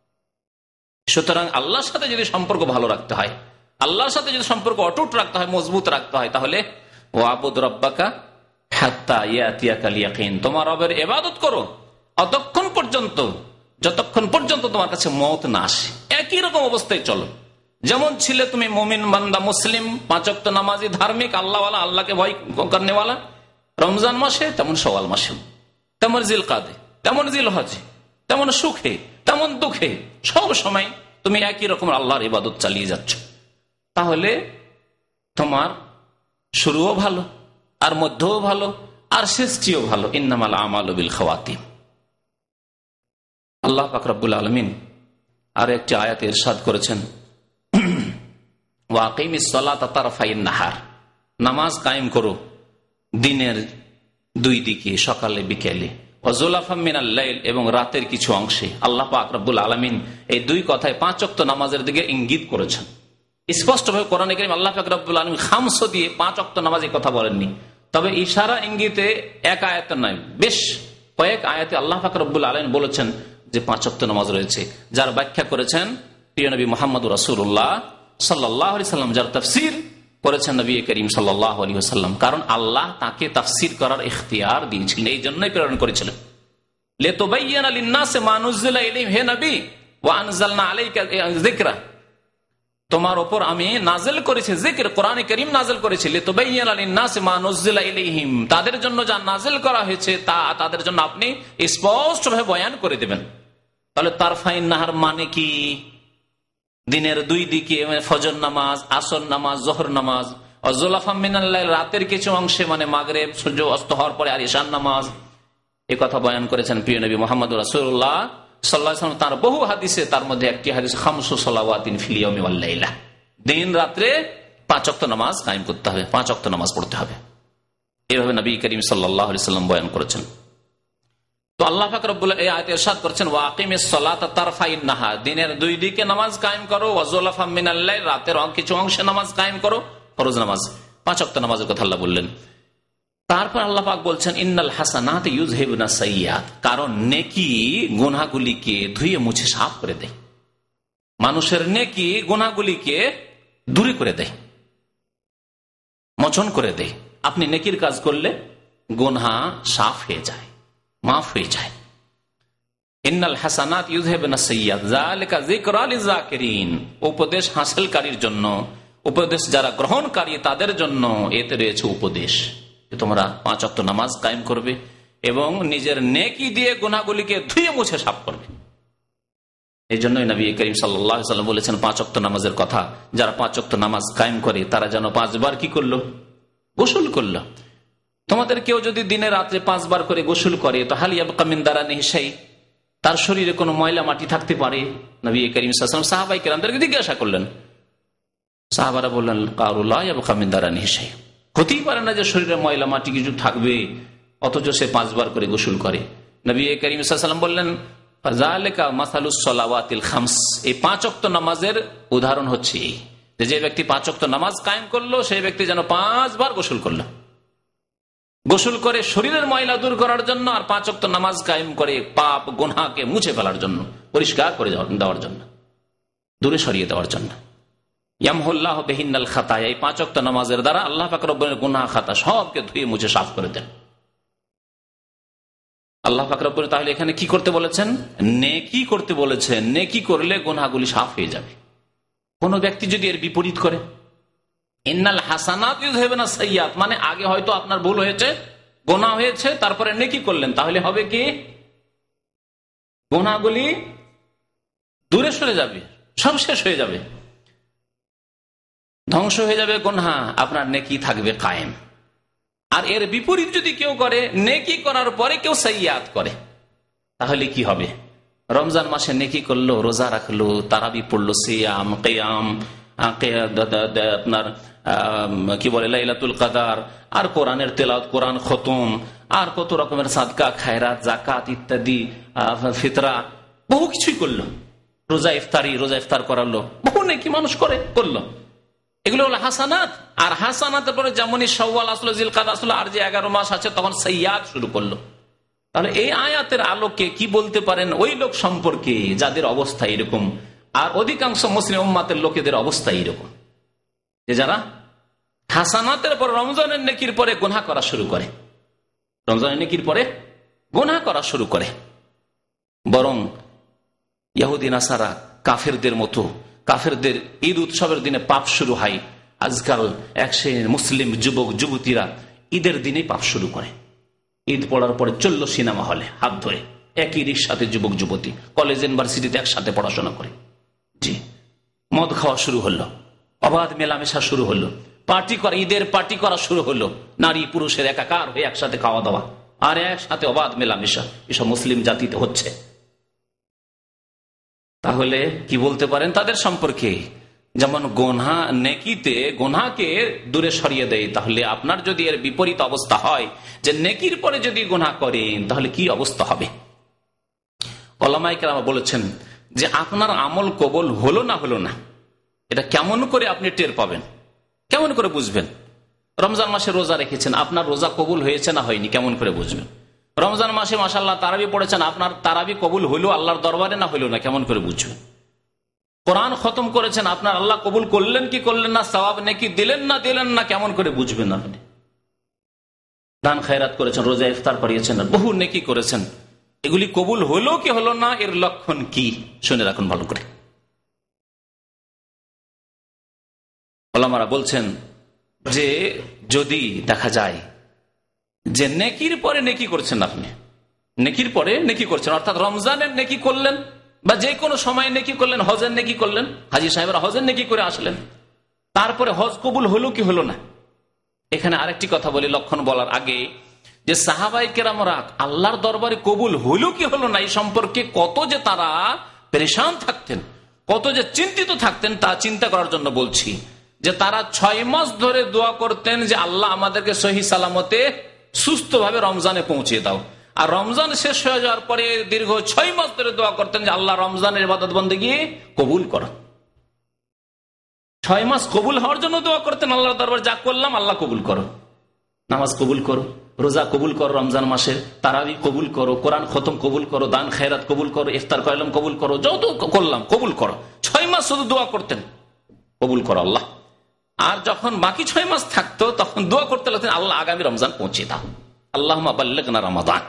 সুতরাং আল্লাহর সাথে যদি সম্পর্ক ভালো রাখতে হয়, আল্লাহর সাথে যদি সম্পর্ক অটুট রাখতে হয়, মজবুত রাখতে হয়, তাহলে ওয়াবুদ রাব্বাকা হাত্তা ইয়াতিয়াকাল ইয়াকিন। তোমার রবের ইবাদত করো অতক্ষণ পর্যন্ত, যতক্ষণ পর্যন্ত তোমার কাছে মওত না আসে। একই রকম অবস্থায় চলো, যেমন ছিলে তুমি মুমিন বান্দা, মুসলিম, পাঁচ ওয়াক্ত নামাজি, ধার্মিক, আল্লাহওয়ালা, আল্লাহকে ভয় করনেওয়ালা রমজান মাসে, তেমন শাওয়াল মাসে, তেমন জিলকাদে, তেমন জিলহজে, তেমন সুখে, তেমন দুঃখে, সব সময় তুমি একই রকম আল্লাহর ইবাদত চালিয়ে যাচ্ছ। তাহলে তোমার শুরুও ভালো, আর মধ্যও ভালো, আর শেষটিও ভালো। ইন্নামাল আমালু বিল খাওয়াতিম। আল্লাহ পাক রব্বুল আলামিন আর একটি আয়াতে ইরশাদ করেছেন, ওয়াকিমিস সালাতা তারফাইন নাহার। নামাজ কায়েম করো দিনের দুই দিকে, সকালে বিকেলে, ওয়াজুলাফাম মিনাল লাইল, এবং রাতের কিছু অংশে। আল্লাহ পাক রব্বুল আলামিন এই দুই কথায় পাঁচ ওয়াক্ত নামাজের দিকে ইঙ্গিত করেছেন স্পষ্টভাবে। কোরআনে কারীম আল্লাহ পাক রব্বুল আলামিন খামস দিয়ে পাঁচ ওয়াক্ত নামাজের কথা বলেননি, তবে ইশারা ইঙ্গিতে এক আয়াতে নয়, বেশ কয়েক আয়াতে আল্লাহ পাক রব্বুল আলামিন বলেছেন যে পাঁচ ওয়াক্ত নামাজ রয়েছে, যার ব্যাখ্যা করেছেন প্রিয় নবী মুহাম্মদ রাসূলুল্লাহ সাল্লাল্লাহু আলাইহি সাল্লাম, যার তাফসীর করেছেন নবী করিম সাল্লাল্লাহু আলাইহি ওয়াসাল্লাম। কারণ আল্লাহ তাকে তাফসীর করার ইখতিয়ার দিয়েছিলেন, এই জন্যই প্রেরণ করেছিলেন। লিতুবাইয়িনা লিন-নাসি মা নুজিলা ইলাইহিম, হে নবী, ওয়া আনজালনা আলাইকা যিকরা, তোমার উপর আমি নাযিল করেছি জিকির, কোরআনে কারীম নাযিল করেছি। লিতুবাইয়িনা লিন-নাসি মা নুজিলা ইলাইহিম, তাদের জন্য যা নাযিল করা হয়েছে তা তাদের জন্য আপনি স্পষ্টভাবে বয়ান করে দেবেন। তাহলে তারফাইন নাহার মানে কি? দিনের দুই দিকে, ফজর নামাজ, আসর নামাজ, জোহর নামাজ, ওয়াজুলাফাম মিনাল লাইল, রাতের কিছু অংশে, মানে মাগরিব, সূর্য অস্ত হওয়ার পরে, আর ঈশার নামাজ। এই কথা বয়ান করেছেন প্রিয় নবী মুহাম্মদ রাসূলুল্লাহ সাল্লাল্লাহু আলাইহি ওয়াসাল্লাম তার বহু হাদিসে। তার মধ্যে একটি হাদিস, খামসু সালাওয়াতিন ফিল ইয়াউমি ওয়াল লাইলা, দিন রাত্রে পাঁচ ওয়াক্ত নামাজ কায়েম করতে হবে, পাঁচ ওয়াক্ত নামাজ পড়তে হবে। এইভাবে নবী করিম সাল্লাল্লাহু আলাইহি ওয়াসাল্লাম বয়ান করেছেন। তো আল্লাহ পাক রব্বুল এই আয়াতে ইরশাদ করেছেন, ওয়াকিমিস সালাতা তারফাইন নাহার, দিনের দুই দিকে নামাজ কায়েম করো, ওয়াজুলাফাম মিনাল লাইল, রাতের কিছু অংশে নামাজ কায়েম করো, ফরজ নামাজ, পাঁচ ওয়াক্ত নামাজের কথা আল্লাহ বললেন। তারপর আল্লাহ পাক বলছেন, ইন্নাল হাসানাত ইউযহিবুনা সাইয়্যাত, কারণ নেকি গুনাহগুলিকে ধুয়ে মুছে সাফ করে দেয়। মানুষের নেকি গুনাহগুলিকে দূরে করে দেয়, মোচন করে দেয়। আপনি নেকির কাজ করলে গুনাহ সাফ হয়ে যায়, মাফ হয়ে যায়। ইন্নাল হাসানাত ইউযহিবুনা সাইয়্যাত যালিকা যিকরা লিযাকিরিন, উপদেশ হাসিলকারীর জন্য, উপদেশ যারা গ্রহণকারী তাদের জন্য এতে রয়েছে উপদেশ। তোমরা পাঁচ ওয়াক্ত নামাজ কায়েম করবে এবং নিজের নেকি দিয়ে গুনাহগুলিকে ধুয়ে মুছে সাফ করবে। এই জন্যই নবী করিম সাল্লাল্লাহু আলাইহি ওয়াসাল্লাম বলেছেন পাঁচ ওয়াক্ত নামাজের কথা, যারা পাঁচ ওয়াক্ত নামাজ কায়েম করে তারা যেন পাঁচবার কি করলো? গোসল করলো। তোমাদের কেউ যদি দিনে রাত্রে পাঁচবার করে গোসল করে, তো হাল ইয়াবকা মিন দারানিহি শাই, তার শরীরে কোনো ময়লা মাটি থাকতে পারে? নবী করিম সাল্লাল্লাহু আলাইহি ওয়াসাল্লাম সাহাবায়ে কেরামদেরকে জিজ্ঞাসা করলেন। সাহাবারা বললেন, ক্বালু লা ইয়াবকা মিন দারানিহি শাই, হতেই পারে না যে শরীরে ময়লা মাটি কিছু থাকবে, অথচ সে পাঁচবার করে গোসল করে। নবী করিম সাল্লাল্লাহু আলাইহি ওয়াসাল্লাম বললেন, ফাযালিকা মাসালুস সালাওয়াতিল খামস, এই পাঁচ ওয়াক্ত নামাজের উদাহরণ হচ্ছে এই, যে ব্যক্তি পাঁচ ওয়াক্ত নামাজ কায়েম করলো সেই ব্যক্তি যেন পাঁচবার গোসল করলো, গোসল করে শরীরের ময়লা দূর করার জন্য, আর পাঁচ ওয়াক্ত নামাজ কায়েম করে পাপ গুনাহকে মুছে ফেলার জন্য, পরিষ্কার করে দেওয়ার জন্য, দূরে সরিয়ে দেওয়ার জন্য। ইয়ামহুল্লাহু বিহিন্নাল খাতায়া, এই পাঁচ ওয়াক্ত নামাজের দ্বারা আল্লাহ পাক রব্বুল গুনাহ খাতা সবকে ধুয়ে মুছে সাফ করে দেন আল্লাহ পাক রব্বুল। তাহলে এখানে কি করতে বলেছেন? নেকি করতে বলেছেন। নেকি করলে গুনাহগুলি সাফ হয়ে যাবে। কোন ব্যক্তি যদি এর বিপরীত করে, ইন্নাল হাসানাত ইউযহিবুনা সাইয়্যাত, মানে আগে হয়তো আপনার ভুল হয়েছে, গুনাহ হয়েছে, তারপরে নেকি করলেন, তাহলে হবে কি গুনাহগুলি দূরে সরে যাবে, সব শেষ হয়ে যাবে, ধ্বংস হয়ে যাবে গুনাহ, আপনার নেকি থাকবে কায়েম। আর এর বিপরীত যদি কেউ করে, নেকি করার পরে কেউ সাইয়্যাত করে, তাহলে কি হবে? রমজান মাসে নেকি করলো, রোজা রাখলো, তারাবি পড়লো, সিয়াম, কিয়াম, আপনার কি বলে লাইলাতুল কদর, আর কোরআনের তেলাওয়াত, কোরআন খতম, আর কত রকমের সাদকা, খায়রাত, যাকাত ইত্যাদি, ফিতরা, বহু কিছুই করলো, রোজা ইফতারি, রোজা ইফতার করালো, বহু নেকি মানুষ করে করলো। এগুলো হলো হাসানাত। আর হাসানাতের পরে যেমনই শাওয়াল আসলো, জিলকাদা আসলো, আর যে এগারো মাস আছে তখন সাইয়্যাত শুরু করলো। তাহলে এই আয়াতের আলোকে কি বলতে পারেন ওই লোক সম্পর্কে যাদের অবস্থা এরকম, আর অধিকাংশ মুসলিম উম্মাতের লোকেদের অবস্থা এরকম, যে যারা হাসানাতের পর রমজানের নেকির পরে গুনাহ করা শুরু করে, রমজানের নেকির পরে গুনাহ করা শুরু করে। বরং ইহুদি নাসারা কাফেরদের মতো, কাফেরদের ঈদ উৎসবের দিনে পাপ শুরু হয়। আজকাল এক শ্রেণীর মুসলিম যুবক যুবতীরা ঈদের দিনেই পাপ শুরু করে। ঈদ পড়ার পরে চলল সিনেমা হলে হাত ধরে, একই রিক্সাতে যুবক যুবতী, কলেজ ইউনিভার্সিটিতে একসাথে পড়াশোনা করে, জি, মদ খাওয়া শুরু হলো, অবাধ মেলামেশা শুরু হলো, পার্টি করা, ঈদের পার্টি করা শুরু হলো, নারী পুরুষের একাকার হয়ে একসাথে খাওয়া দাওয়া আর একসাথে অবাধ মেলামেশা, এসব মুসলিম জাতিতে হচ্ছে। তাহলে কি বলতে পারেন তাদের সম্পর্কে? যেমন গোনা নেকিতে গোনাকে দূরে সরিয়ে দেয়, তাহলে আপনার যদি এর বিপরীত অবস্থা হয় যে নেকির পরে যদি গোনা করেন, তাহলে কি অবস্থা হবে? ওলামায়ে কেরাম বলেছেন যে আপনার আমল কবুল হলো না হলো না, এটা কেমন করে আপনি টের পাবেন, কেমন করে বুঝবেন? রমজান মাসে রোজা রেখেছেন, আপনার রোজা কবুল হয়েছে না হয়নি, কেমন করে বুঝবেন? রমজান মাসে মাশাআল্লাহ তারাবি পড়েছেন, আপনার তারাবি কবুল হইল আল্লাহর দরবারে না হইল না, কেমন করে বুঝবেন? কোরআন খতম করেছেন, আপনার আল্লাহ কবুল করলেন কি করলেন না, সওয়াব নেকি দিলেন না দিলেন না, কেমন করে বুঝবেন আপনি? দান খায়রাত করেছেন, রোজা ইফতার করিয়েছেন, বহু নেকি করেছেন, এগুলি কবুল হলো কি হলো না, এর লক্ষণ কি? শুনে রাখুন ভালো করে। ওলামারা বলছেন যে যদি দেখা যায় যে নেকির পরে নেকি করছেন, আপনি নেকির পরে নেকি করছেন, অর্থাৎ রমজানের নেকি করলেন বা যে কোনো সময় নেকি করলেন, হজের নেকি করলেন, হাজী সাহেবরা হজের নেকি করে আসলেন, তারপরে হজ কবুল হলো কি হলো না। এখানে আরেকটি কথা বলি লক্ষণ বলার আগে, যে সাহাবাই কেরামরা আল্লাহর দরবারে কবুল হলো কি হলো না এই সম্পর্কে কত যে তারা পেরেশান থাকতেন, কত যে চিন্তিত থাকতেন, তা চিন্তা করার জন্য বলছি। যে তারা ছয় মাস ধরে দোয়া করতেন যে আল্লাহ আমাদেরকে সহি সালামতে সুস্থভাবে রমজানে পৌঁছে দাও, আর রমজান শেষ হয়ে যাওয়ার পরে দীর্ঘ ছয় মাস ধরে দোয়া করতেন যে আল্লাহ রমজানের ইবাদত বন্দেগী কবুল করো। ছয় মাস কবুল হওয়ার জন্য দোয়া করতেন আল্লাহর দরবার, যা করলাম আল্লাহ কবুল করো, নামাজ কবুল করো, রোজা কবুল করো, রমজান মাসে তারাবি কবুল করো, কোরআন খতম কবুল করো, দান খায়রাত কবুল করো, ইফতার করলাম কবুল করো, যত করলাম কবুল করো। ছয় মাস শুধু দোয়া করতেন কবুল করো আল্লাহ। আর যখন বাকি ছয় মাস থাকতো তখন দোয়া করতে লাগতেন আল্লাহ আগামী রমজান পৌঁছে দাও, আল্লাহুম্মা বাল্লিগনা রমাদান।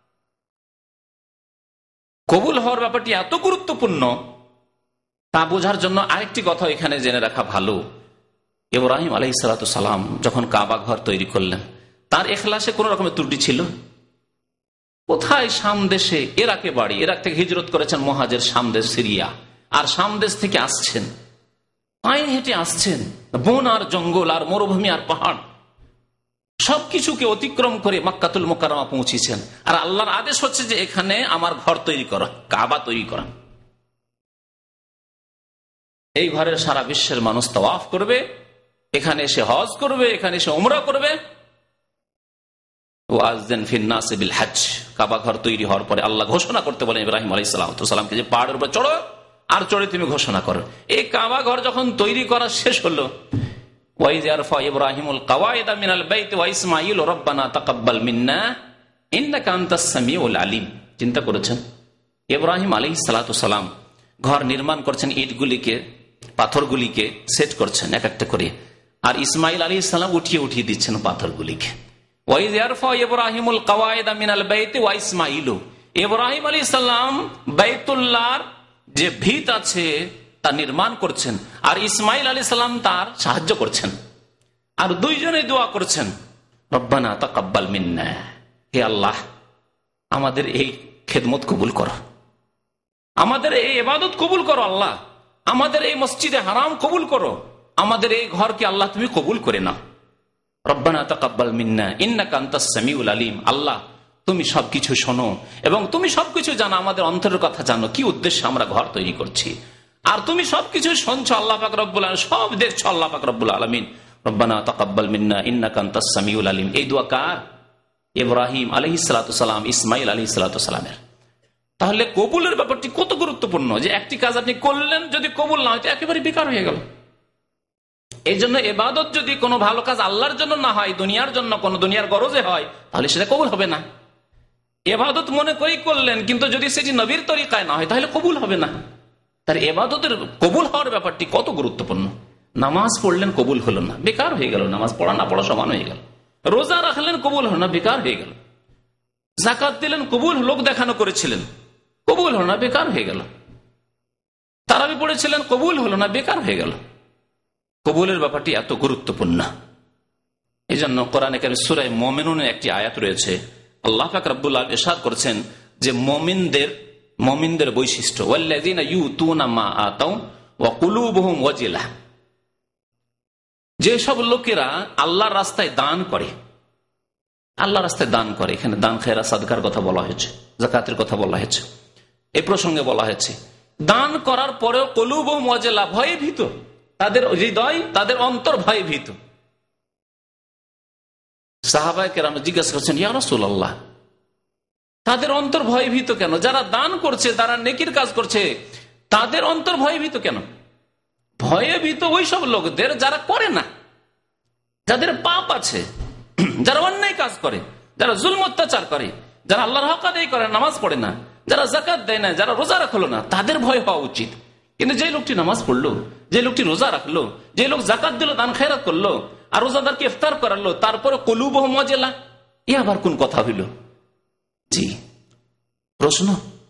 কবুল হওয়ার ব্যাপারটি এত গুরুত্বপূর্ণ তা বোঝার জন্য আরেকটি কথা এখানে জেনে রাখা ভালো। ইব্রাহিম আলাইহিস সালাতু সালাম যখন কাবা ঘর তৈরি করলেন, তার ইখলাসে কোন রকমের ত্রুটি ছিল? কোথায়? শাম দেশে, ইরাকে বাড়ি, ইরাক থেকে হিজরত করেছেন মুহাজির, শাম দেশ সিরিয়া, আর শাম দেশ থেকে আসছেন, পায়ে হেঁটে আসছেন, বন আর জঙ্গল আর মরুভূমি আর পাহাড় সবকিছুকে অতিক্রম করে মক্কাতুল মুকাররমা পৌঁছেছেন। আর আল্লাহর আদেশ হচ্ছে যে এখানে আমার ঘর তৈরি করা, কাবা তৈরি করা। এই ঘরের সারা বিশ্বের মানুষ তাওয়াফ করবে, এখানে এসে হজ করবে, এখানে এসে উমরা করবে। ওয়াজদিন ফিন নাস বিল হজ, কাবা ঘর তৈরি হওয়ার পরে আল্লাহ ঘোষণা করতে বলেন ইব্রাহিম আলাইহিস সালামকে যে পাহাড়ের উপর চড়ো, আর চড়ে তুমি ঘোষণা করো। এই কাবা ঘর যখন তৈরি করা শেষ হলো, ওয়াইজ ইয়ারফা ইব্রাহিমুল কাওয়াইদা মিনাল বাইতি ওয়া ইসমাঈল রব্বানা তাকাব্বাল মিন্না ইন্নাকা আনতাস সামিউল আলিম। চিন্তা করেছেন, ইব্রাহিম আলাইহিস সালাতু সালাম ঘর নির্মাণ করছেন, ইটগুলিকে পাথরগুলিকে সেট করছেন এক একটা করে, আর ইসমাঈল আলাইহিস সালাম উঠিয়ে উঠিয়ে দিচ্ছেন পাথরগুলিকে। ওয়াইজ ইয়ারফা ইব্রাহিমুল কাওয়াইদা মিনাল বাইতি ওয়া ইসমাঈল, ইব্রাহিম আলাইহিস সালাম বাইতুল্লাহর যে ভিত আছে তা নির্মাণ করছেন, আর ইসমাইল আলাইহিস সালাম তার সাহায্য করছেন। আর দুইজনে দোয়া করছেন রব্বানা তাকাব্বাল মিন্না, হে আল্লাহ আমাদের এই খেদমত কবুল করো, আমাদের এই ইবাদত কবুল করো, আল্লাহ আমাদের এই মসজিদে হারাম কবুল করো, আমাদের এই ঘরকে আল্লাহ তুমি কবুল করে নাও। রব্বানা তাকাব্বাল মিন্না ইন্নাকা আনতাস সামিউল আলিম, আল্লাহ তুমি সবকিছু শোনো এবং তুমি সবকিছু জানো, আমাদের অন্তরের কথা জানো, কি উদ্দেশ্যে আমরা ঘর তৈরি করছি, আর তুমি সবকিছু শুনছো আল্লাহ পাক রব্বুল আলামিন, সব দেখছো আল্লাহ পাক রব্বুল আলামিন। রব্বানা তাকাব্বাল মিন্না ইন্নাকা আনতাস সামিউল আলিম। এই দোয়া কার? ইব্রাহিম আলাইহিস সালাতু সালাম, ইসমাইল আলাইহিস সালাতু সালামের। তাহলে কবুলের ব্যাপারটি কত গুরুত্বপূর্ণ, যে একটি কাজ আপনি করলেন যদি কবুল না হয় তো একেবারে বেকার হয়ে গেল। এই জন্য ইবাদত যদি কোনো ভালো কাজ আল্লাহর জন্য না হয়, দুনিয়ার জন্য, কোন দুনিয়ার গরজে হয়, তাহলে সেটা কবুল হবে না। ইবাদত মনে করেই করলেন, কিন্তু যদি সেটি নবীর তরিকায় না হয় তাহলে কবুল হবে না। তার ইবাদতের কবুল হওয়ার ব্যাপারটি কত গুরুত্বপূর্ণ। নামাজ পড়লেন কবুল হলো না, বেকার হয়ে গেল, নামাজ পড়া না পড়া সমান হয়ে গেল। রোজা রাখলেন কবুল হলো না, বেকার হয়ে গেল। যাকাত দিলেন কবুল, লোক দেখানো করেছিলেন কবুল হলো না, বেকার হয়ে গেল। তারাবি পড়েছিলেন কবুল হলো না, বেকার হয়ে গেল। কবুলের ব্যাপারটি এত গুরুত্বপূর্ণ। এই জন্য কোরআনে কারীম সূরা মুমিনুনের একটি আয়াত রয়েছে, আল্লাহ পাক রব্বুল আলামিন ইরশাদ করেছেন যে মুমিনদের মুমিনদের বৈশিষ্ট্য, ওয়াল্লাযিনা ইউতুনা মা আতাউ ওয়া কুলুবুহুম ওয়াজিলা, যে সব লোকেরা আল্লাহর রাস্তায় দান করে, আল্লাহর রাস্তায় দান করে। এখানে দান খেয়রা সাদকার কথা বলা হয়েছে, যাকাতের কথা বলা হয়েছে, এই প্রসঙ্গে বলা হয়েছে। দান করার পরেও কুলুবুহুম ওয়াজিলা, ভয়ে ভীত, তাদের হৃদয়, তাদের অন্তর ভয়ে ভীত। সাহাবায়ে কেরাম জিজ্ঞাসা করছেন, ইয়া রাসূলুল্লাহ, তাদের অন্তর ভয়ে ভীত কেন? যারা দান করছে, তারা নেকির কাজ করছে, তাদের অন্তর ভয়ে ভীত কেন? ভয়ে ভীত ওই সব লোকদের যারা করে না, যাদের পাপ আছে, যারা অন্যায় কাজ করে, যারা জুলম অত্যাচার করে, যারা আল্লাহর হক আদায় করে, নামাজ পড়ে না, যারা যাকাত দেয় না, যারা রোজা রাখলো না, তাদের ভয় হওয়া উচিত। কিন্তু যে লোকটি নামাজ পড়লো, যে লোকটি রোজা রাখলো, যে লোক যাকাত দিল, দান খেয়রাত করলো, আর রোজাদারকে ইফতার করালো, তারপরে কুলুবুহুম ওয়াজিলা, এ আবার কোন কথা হইল? জি, প্রশ্ন।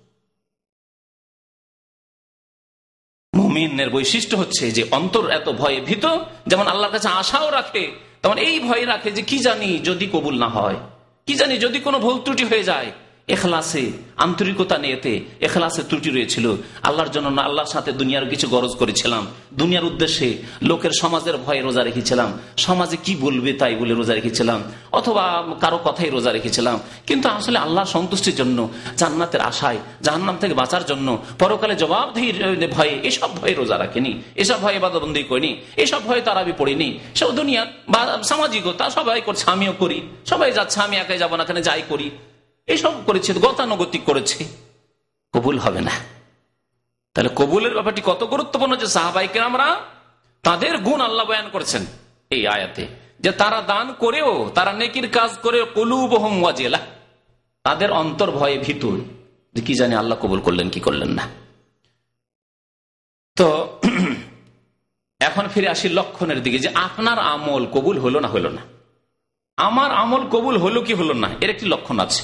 মুমিনের বৈশিষ্ট্য হচ্ছে যে অন্তর এত ভয়ে ভীত, যেমন আল্লাহর কাছে আশাও রাখে, তেমন এই ভয় রাখে যে কি জানি যদি কবুল না হয়, কি জানি যদি কোনো ভুল ত্রুটি হয়ে যায়। এখলাসে, আন্তরিকতা নিয়েতে এখলাসে ত্রুটি রয়েছিল, আল্লাহর জন্য না, আল্লাহর সাথে দুনিয়ার কিছু গরজ করেছিলাম, দুনিয়ার উদ্দেশ্যে, লোকের সমাজের ভয়ে রোজা রেখেছিলাম, সমাজে কি বলবে তাই বলে রোজা রেখেছিলাম, অথবা কারো কথাই রোজা রেখেছিলাম, কিন্তু আসলে আল্লাহর সন্তুষ্টির জন্য, জান্নাতের আশায়, জাহান্নাম থেকে বাঁচার জন্য, পরকালে জবাবদিহির ভয়ে, এসব ভয়ে রোজা রাখিনি, এসব ভয়ে ইবাদতবন্দি করিনি, এসব ভয়ে তারাবি পড়িনি। সব দুনিয়ার সামাজিকতা সবাই করছে, আমিও করি, সবাই যাচ্ছে, আমি একাই যাবো না, এখানে যাই করি, এসব করেছে, গতানুগতিক করেছে, কবুল হবে না। তাহলে কবুলের ব্যাপারটি কত গুরুত্বপূর্ণ, যে সাহাবায়ে কেরামরা তাদের গুণ আল্লাহ বয়ান করেছেন এই আয়াতে, যে তারা দান করেও, তারা নেকির কাজ করে, কুলুবুহুম ওয়াজিলা, তাদের অন্তর ভয়ে ভীত, যে কি জানি আল্লাহ কবুল করলেন কি করলেন না। তো এখন ফিরে আসি লক্ষণের দিকে, যে আপনার আমল কবুল হলো না হলো না, আমার আমল কবুল হলো কি হলো না, এর একটি লক্ষণ আছে।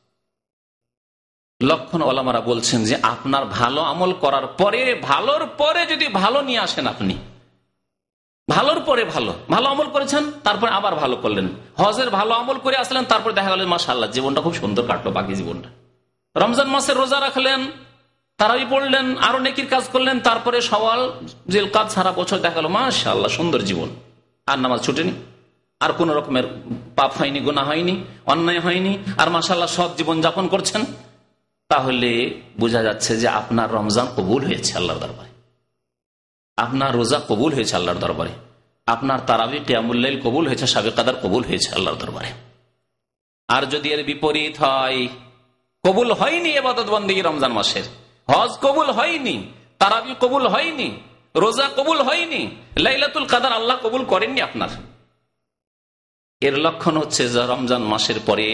লক্ষণ ওলামারা বলছেন যে আপনার ভালো আমল করার পরে, ভালোর পরে যদি ভালো নিয়ে আসেন, আপনি ভালোর পরে ভালো, ভালো আমল করেছেন, তারপরে আবার ভালো করলেন, হজের ভালো আমল করে আসলেন, তারপরে দেখা গেল মাশাআল্লাহ জীবনটা খুব সুন্দর কাটলো, বাকি জীবনটা। রমজান মাসের রোজা রাখলেন, তারাবি পড়লেন, আরো নেকির কাজ করলেন, তারপরে শাওয়াল, জিলকাদ, সারা বছর দেখা গেল মাশাআল্লাহ সুন্দর জীবন, আর নামাজ ছুটেনি, আর কোন রকমের পাপ হয়নি, গুনাহ হয়নি, অন্যায় হয়নি, আর মাশাআল্লাহ সৎ জীবন যাপন করছেন। তাহলে বোঝা যাচ্ছে যে আপনার রমজান কবুল হয়েছে আল্লাহর দরবারে, আপনার রোজা কবুল হয়েছে আল্লাহর দরবারে, আপনার তারাবি, কিয়ামুল লাইল কবুল হয়েছে, শাবে কদর কবুল হয়েছে আল্লাহর দরবারে। আর যদি এর বিপরীত হয়, কবুল হয়নি ইবাদত বন্দেগী রমজান মাসের, হজ কবুল হয়নি, তারাবি কবুল হয়নি, রোজা কবুল হয়নি, লাইলাতুল কদর আল্লাহ কবুল করেননি আপনার, এর লক্ষণ হচ্ছে যে রমজান মাসের পরে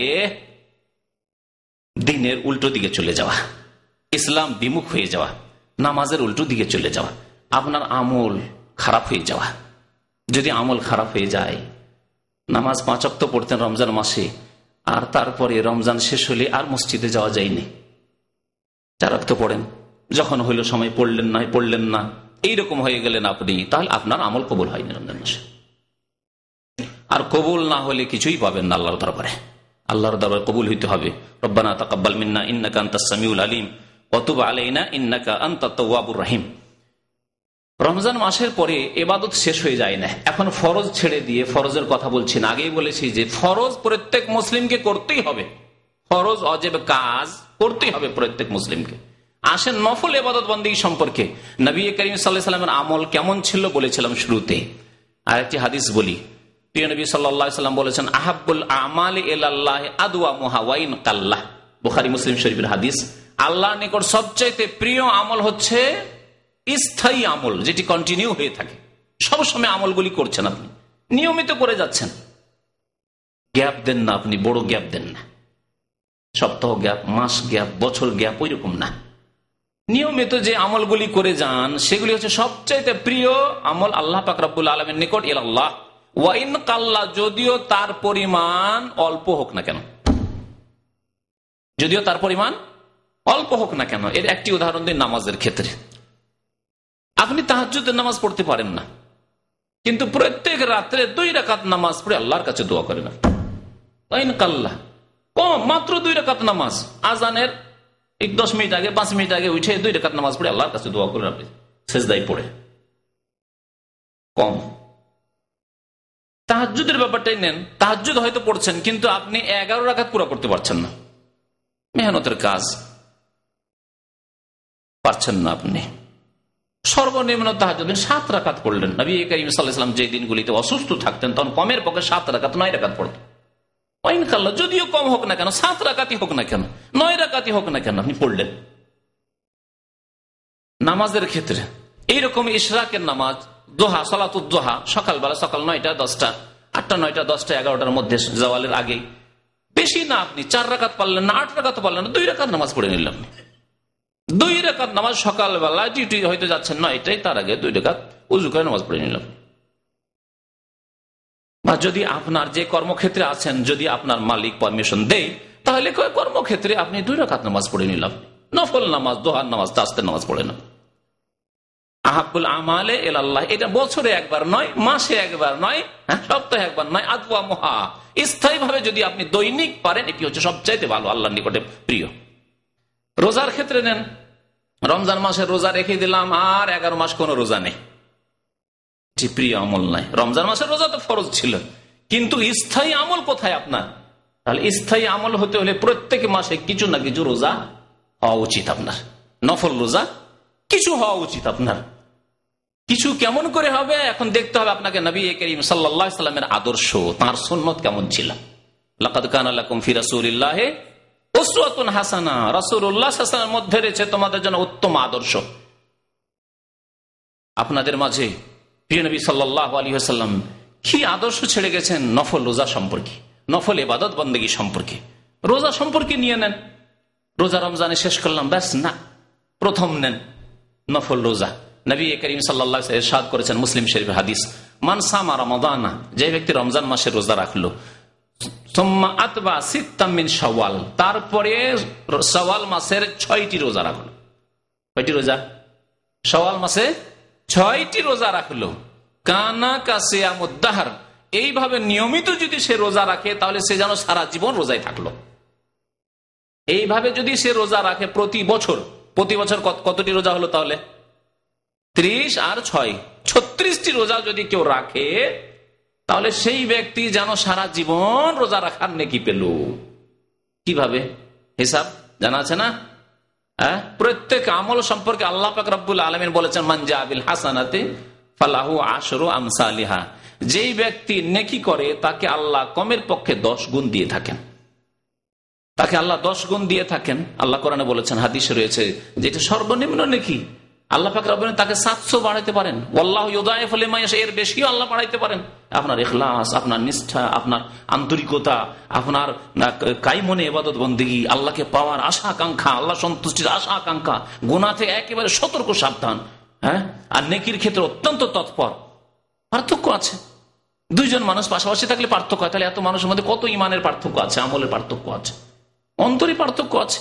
দিনের উল্টো দিকে চলে যাওয়া, ইসলাম বিমুখ হয়ে যাওয়া, নামাজের উল্টো দিকে চলে যাওয়া, আপনার আমল খারাপ হয়ে যাওয়া। যদি আমল খারাপ হয়ে যায়, নামাজ পাঁচ ওয়াক্ত পড়তেন রমজান মাসে, আর তারপরে রমজান শেষ হলে আর মসজিদে যাওয়া যায়নি, চার ওয়াক্ত পড়েন, যখন হইল সময় পড়লেন না, পড়লেন না, এইরকম হয়ে গেলেন আপনি, তাহলে আপনার আমল কবুল হয়নি রমজান মাসে। আর কবুল না হলে কিছুই পাবেন না আল্লাহর দরবারে। আল্লাহর দরবারে কবুল হইতে হবে। রব্বানা তাকাব্বাল মিন্না ইন্নাকা আনতাস সামিউল আলিম ওয়া তুব আলাইনা ইন্নাকা আনতাত তাওয়াবুর রহিম। রমজান মাসের পরে ইবাদত শেষ হয়ে যায় না। এখন ফরজ ছেড়ে দিয়ে, ফরজের কথা বলছি না, আগেই বলেছি যে ফরজ প্রত্যেক মুসলিমকে করতেই হবে। ফরজ অজেব কাজ করতেই হবে প্রত্যেক মুসলিমকে। আসেন নফল ইবাদত বন্দেগী সম্পর্কে। নবী করিম সাল্লাল্লাহু আলাইহি ওয়াসাল্লামের আমল কেমন ছিল বলেছিলাম শুরুতে। আরেকটি হাদিস বলি, প্রিয় নবী সাল্লাল্লাহু আলাইহি ওয়াসাল্লাম বলেছেন, আহাব্বুল আমালি ইলাল্লাহি আদওয়ামুহা ওয়া ইন কাল্লাহ। বুখারী মুসলিম শরীফের হাদিস। আল্লাহর নিকট সবচাইতে প্রিয় আমল হচ্ছে স্থায়ী আমল, যেটি কন্টিনিউ হয়ে থাকে। সবসময় আমলগুলি করছেন আপনি, নিয়মিত করে যাচ্ছেন, গ্যাপ দেন না, আপনি বড় গ্যাপ দেন না, সপ্তাহ গ্যাপ, মাস গ্যাপ, বছর গ্যাপ, ওই রকম না। নিয়মিত যে আমলগুলি করে যান সেগুলি হচ্ছে সবচাইতে প্রিয় আমল আল্লাহ পাক রব্বুল আলামিনের নিকট। ইলাল্লাহ ওয়া ইন কাল্লা, যদিও তার পরিমাণ অল্প হোক না কেন, যদিও তার পরিমাণ অল্প হোক না কেন। এর একটি উদাহরণ দিন নামাজের ক্ষেত্রে। আপনি তাহাজ্জুদের নামাজ পড়তে পারেন না, কিন্তু প্রত্যেক রাত্রে দুই রাকাত নামাজ পড়ে আল্লাহর কাছে দোয়া করেন। ওয়া ইন কাল্লা, কম, মাত্র দুই রাকাত নামাজ, আজানের এক দশ মিনিট আগে, পাঁচ মিনিট আগে উঠে দুই রাকাত নামাজ পড়ে আল্লাহর কাছে দোয়া করেন আপনি সেজদায় পড়ে, কম। তাহাজ্জুদের ব্যাপারটাই নেন, তাহাজ্জুদ হয়তো পড়ছেন কিন্তু আপনি এগারো রাকাত পুরো করতে পারছেন না, মেহনতের কাজ, পারছেন না আপনি। সর্বনিম্ন তাহাজ্জুদ সাত রাকাত পড়লেন। নবী করিম সাল্লাল্লাহু আলাইহি ওয়াসাল্লাম যে দিনগুলিতে অসুস্থ থাকতেন তখন কমের পক্ষে সাত রাকাত, নয় রাকাত পড়তেন। ইনশাআল্লাহ যদিও কম হোক না কেন, সাত রাকাতই হোক না কেন, নয় রাকাতই হোক না কেন, আপনি পড়লেন। নামাজের ক্ষেত্রে এইরকম ইশরাকের নামাজ, দোহা, সালাতুদ দোহা, সকালবেলা, সকাল নয়টা দশটা, আটটা নয়টা দশটা এগারোটার মধ্যে, জাওয়ালের আগে, বেশি না, আপনি চার রাকাত পারলেন না, আট রাকাত পারলেন না, দুই রাকাত নামাজ পড়ে নিলাম। দুই রাকাত নামাজ সকালবেলা, ডিউটি হয়তো যাচ্ছেন নয়টায়, তার আগে দুই রাকাত উযু করে নামাজ পড়ে নিলাম। বা যদি আপনার যে কর্মক্ষেত্রে আছেন, যদি আপনার মালিক পারমিশন দেয়, তাহলে কর্মক্ষেত্রে আপনি দুই রাকাত নামাজ পড়ে নিলাম, নফল নামাজ, দোহার নামাজ, তাসবিহ নামাজ পড়ে না। আহাব্বুল আমালে ইলাল্লাহ, এটা বছরে একবার নয়, মাসে একবার নয়, সপ্তাহে একবার নয়, আদওয়ামুহা, স্থায়ী ভাবে যদি আপনি দৈনিক পারেন, এটি হচ্ছে সবচাইতে ভালো, আল্লাহর নিকটে প্রিয়। রোজার ক্ষেত্রে নেন, রমজান মাসে রোজা রেখে দিলাম, আর এগারো মাস কোন রোজা নেই, প্রিয় আমল নাই। রমজান মাসের রোজা তো ফরজ ছিল, কিন্তু স্থায়ী আমল কোথায় আপনার? তাহলে স্থায়ী আমল হতে হলে প্রত্যেক মাসে কিছু না কিছু রোজা হওয়া উচিত আপনার, নফল রোজা কিছু হওয়া উচিত আপনার। কিছু কেমন করে হবে? এখন দেখতে হবে আপনাকে নবী করিম সাল্লাল্লাহু আলাইহি ওয়াসাল্লামের আদর্শ, তার সুন্নাত কেমন ছিল। লাকাদ কানা লাকুম ফি রাসূলিল্লাহি উসওয়াতুন হাসানাহ, রাসূলুল্লাহ সাল্লাল্লাহু আলাইহি ওয়াসাল্লামের মধ্যে রয়েছে তোমাদের জন্য উত্তম আদর্শ। আপনাদের মাঝে প্রিয় নবী সাল্লাল্লাহু আলাইহি ওয়াসাল্লাম কি আদর্শ ছেড়ে গেছেন? নফল রোজা সম্পর্কে, নফল ইবাদত বন্দেগী সম্পর্কে, রোজা সম্পর্কে নিয়ে নেন। রোজা রমজানে শেষ করলাম, ব্যাস না, প্রথম নেন নফল রোজা। নবী করিম সাল্লাল্লাহু আলাইহি ওয়াসাল্লাম ইরশাদ করেছেন, মুসলিম শরীফের হাদিস, মান সামা রমাদানা, যে ব্যক্তি রমজান মাসে রোজা রাখলো, সুম্মা আতবা সিত্তাম মিন শাওয়াল, তারপরে শাওয়াল মাসের ছয়টি রোজা রাখলো। কয়টি রোজা? শাওয়াল মাসে ছয়টি রোজা রাখলো। কানা কাসিয়ামুদ দাহর, এইভাবে নিয়মিত যদি সে রোজা রাখে তাহলে সে যেন সারা জীবন রোজায় থাকলো। এইভাবে যদি সে রোজা রাখে প্রতি বছর, প্রতি বছর কতটি রোজা হলো তাহলে? ত্রিশ আর ছয়, ছত্রিশটি রোজা যদি কেউ রাখে তাহলে সেই ব্যক্তি যেন সারা জীবন রোজা রাখার নেকি পেল। কিভাবে হিসাব জানা আছে না? প্রত্যেক আমল সম্পর্কে আল্লাহ পাক রব্বুল আলামিন বলেছেন, মান জা বিল হাসানাতি ফালাহু আশরু আমসালিহা, যেই ব্যক্তি নেকি করে তাকে আল্লাহ কমের পক্ষে দশ গুণ দিয়ে থাকেন, তাকে আল্লাহ দশ গুণ দিয়ে থাকেন। আল্লাহ কোরআনে বলেছেন, হাদিসে রয়েছে, যেটা সর্বনিম্ন নেকি আল্লাহ পাক রব্বুল তাকে সাতশো বাড়াইতে পারেন। আল্লাহ ইউদাইফু লিমান ইয়াশা, এর বেশিও আল্লাহ বাড়াইতে পারেন। আপনার ইখলাস, আপনার নিষ্ঠা, আপনার আন্তরিকতা, আপনার কাইমনে ইবাদত বন্দেগী, আল্লাহকে পাওয়ার আশা আকাঙ্ক্ষা, আল্লাহ সন্তুষ্টির আশা আকাঙ্ক্ষা, গুনাহ থেকে একেবারে সতর্ক সাবধান, হ্যাঁ, আর নেকির ক্ষেত্রে অত্যন্ত তৎপর। পার্থক্য আছে। দুইজন মানুষ পাশাপাশি থাকলে পার্থক্য হয়, তাহলে এত মানুষের মধ্যে কত ইমানের পার্থক্য আছে, আমলের পার্থক্য আছে, অন্তরী পার্থক্য আছে।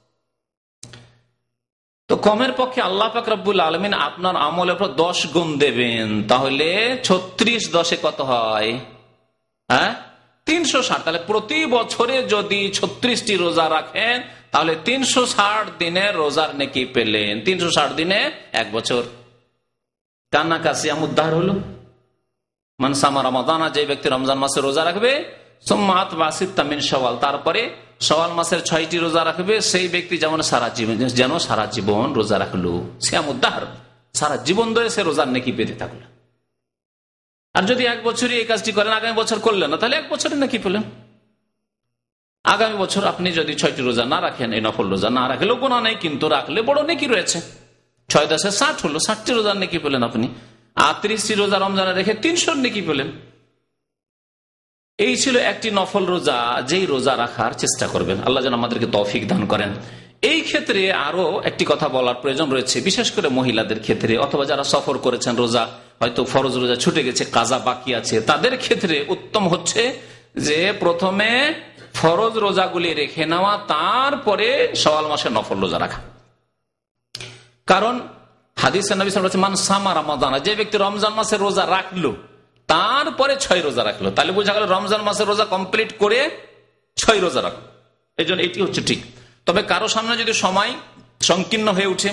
তো কমের পক্ষে আল্লাহ পাক রব্বুল আলামিন আপনার আমলের উপর দশ গুণ দেবেন, তাহলে ছত্রিশ দশে কত হয়? হ্যাঁ, তিনশো ষাট। তাহলে প্রতি বছরে যদি ছত্রিশটি রোজা রাখেন তাহলে তিনশো ষাট দিনে রোজার নেকি পেলেন। তিনশো ষাট দিনে এক বছর। কান্না কাশি আমুদ্দার হলো মানসামা রমাদানা, যে ব্যক্তি রমজান মাসে রোজা রাখবে, সোম্মাত বাসিত্তা মিন শাওয়াল, তারপরে শাওয়াল মাসের ছয়টি রোজা রাখবে, সেই ব্যক্তি যেমন সারা জীবন যেন সারা জীবন রোজা রাখলো। সিয়ামুদ্দার, সারা জীবন ধরে সে রোজার নেকি পেতে থাকলো। আর যদি এক বছরই এই কাজটি করেন, আগামী বছর করলেন না, তাহলে এক বছরে নাকি পেলেন। আগামী বছর আপনি যদি ছয়টি রোজা না রাখেন, এই নফল রোজা না রাখলেও গোনা নেই, কিন্তু রাখলে বড় নেকি রয়েছে। ছয় দশে ষাট হলো, ষাটটি রোজার নেকি পেলেন আপনি। আর ত্রিশটি রোজা রমজানে রেখে তিনশোর নেকি পেলেন। এই ছিল একটি নফল রোজা, যেই রোজা রাখার চেষ্টা করবেন। আল্লাহ যেন আমাদেরকে তৌফিক দান করেন। এই ক্ষেত্রে আরো একটি কথা বলার প্রয়োজন রয়েছে, বিশেষ করে মহিলাদের ক্ষেত্রে, অথবা যারা সফর করেছেন, রোজা হয়তো ফরজ রোজা ছুটে গেছে, কাজা বাকি আছে, তাদের ক্ষেত্রে উত্তম হচ্ছে যে প্রথমে ফরজ রোজাগুলি রেখে নেওয়া, তারপরে শাওয়াল মাসে নফল রোজা রাখা। কারণ হাদিসে নবী সাল্লাল্লাহু আলাইহি ওয়াসাল্লাম মান সামা রমাদান, যে ব্যক্তি রমজান মাসে রোজা রাখলো তারপরে ছয় রোজা রাখলো, তাহলে বোঝা গেল রমজান মাসের রোজা কমপ্লিট করে ছয় রোজা রাখলো। এই জন্য এটি হচ্ছে ঠিক। তবে কারো সামনে যদি সময় সংকীর্ণ হয়ে উঠে,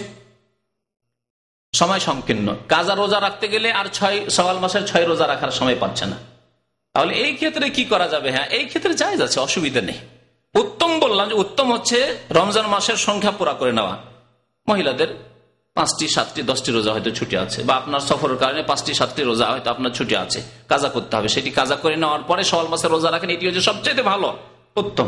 সময় সংকীর্ণ, কাজা রোজা রাখতে গেলে আর ছয় শাওয়াল মাসের ছয় রোজা রাখার সময় পাচ্ছে না, তাহলে এই ক্ষেত্রে কি করা যাবে? হ্যাঁ, এই ক্ষেত্রে জায়েজ আছে, অসুবিধা নেই। উত্তম বললাম যে উত্তম হচ্ছে রমজান মাসের সংখ্যা পুরা করে নেওয়া। মহিলাদের পাঁচটি সাতটি দশটি রোজা হয়তো ছুটি আছে, বা আপনার সফরের কারণে পাঁচটি সাতটি রোজা হয়তো আপনার ছুটি আছে, কাজা করতে হবে, সেটি কাজা করে নেওয়ার পরে শাওয়াল মাসের রোজা রাখেন, এটি হচ্ছে সবচেয়ে ভালো, উত্তম।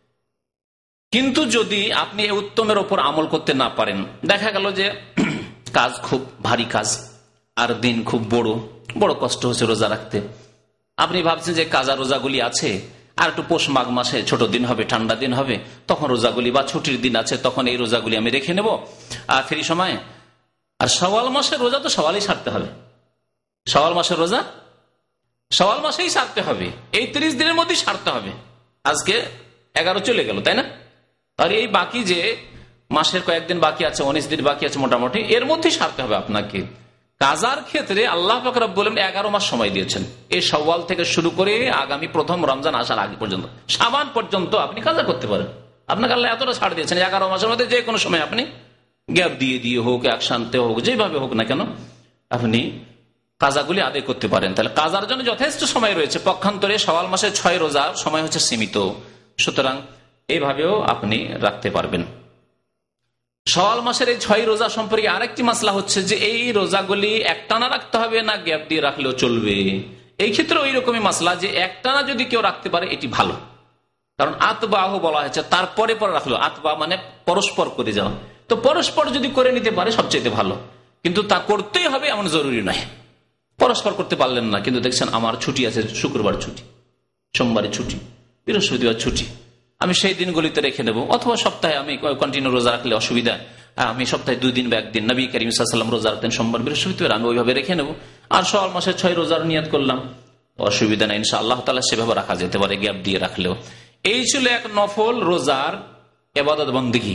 কিন্তু যদি আপনি এই উত্তমের ওপর আমল করতে না পারেন, দেখা গেল যে কাজ খুব ভারী কাজ, আর দিন খুব বড়, বড় কষ্ট হচ্ছে রোজা রাখতে, আপনি ভাবছেন যে কাজা রোজাগুলি আছে, আর একটু পৌষ মাঘ মাসে ছোট দিন হবে, ঠান্ডা দিন হবে, তখন রোজাগুলি, বা ছুটির দিন আছে, তখন এই রোজাগুলি আমি রেখে নেব আখেরি সময়। আর শাওয়াল মাসের রোজা তো শাওয়ালেই সারতে হবে, শাওয়াল মাসের রোজা শাওয়াল মাসেই সারতে হবে, এই তিরিশ দিনের মধ্যেই সারতে হবে। আজকে এগারো চলে গেল, তাই না? আর এই বাকি যে মাসের কয়েকদিন বাকি আছে, উনিশ দিন বাকি আছে মোটামুটি, এর মধ্যেই সারতে হবে আপনাকে। কাজার ক্ষেত্রে আল্লাহ পাক রব্বুল আলামিন এগারো মাস সময় দিয়েছেন, এই শাওয়াল থেকে শুরু করে আগামী প্রথম রমজান আসার আগে পর্যন্ত, শাবান পর্যন্ত আপনি কাজা করতে পারেন। আপনাকে আল্লাহ এতটা ছাড় দিয়েছেন, এগারো মাসের মধ্যে যে কোনো সময় আপনি গ্যাপ দিয়ে দিয়ে হোক, একসাথে হোক, যেভাবে হোক না কেন, আপনি কাজাগুলি আদায় করতে পারেন। তাহলে কাজার জন্য যথেষ্ট সময় রয়েছে। পক্ষান্তরে শাওয়াল মাসে ছয় রোজার সময় হচ্ছে সীমিত, সুতরাং এইভাবেও আপনি রাখতে পারবেন। শাওয়াল মাসের এই ছয় রোজা সম্পর্কে আরেকটি মাসলা হচ্ছে যে এই রোজাগুলি একটানা রাখতে হবে না গ্যাপ দিয়ে রাখলেও চলবে। এই ক্ষেত্রে ওই রকমই মাসলা যে একটানা যদি কেউ রাখতে পারে এটি ভালো, কারণ আতবাহ বলা হয়েছে, তারপরে পরে রাখলো, আতবা মানে পরস্পর করে যাওয়া, তো পরস্পর যদি করে নিতে পারে সবচেয়ে ভালো, কিন্তু তা করতেই হবে এমন জরুরি নয়। পরস্পর করতে পারলেন না, কিন্তু দেখছেন আমার ছুটি আছে, শুক্রবার ছুটি, সোমবারে ছুটি, বৃহস্পতিবার ছুটি, আমি সেই দিনগুলিতে রেখে নেব, অথবা সপ্তাহে আমি কন্টিনিউ রোজা রাখলে অসুবিধা, আমি সপ্তাহে দুই দিন বা একদিন, নবী করিম সাল্লাল্লাহু আলাইহি ওয়াসাল্লাম রোজা রাখতেন সোমবার বৃহস্পতিবার, আমি ওইভাবে রেখে নেব। আর শাওয়াল মাসে ছয় রোজার নিয়ত করলাম, অসুবিধা নেই, ইনশাআল্লাহ তাআলা সেভাবে রাখা যেতে পারে গ্যাপ দিয়ে রাখলেও। এই ছিল এক নফল রোজার ইবাদত বন্দেগী।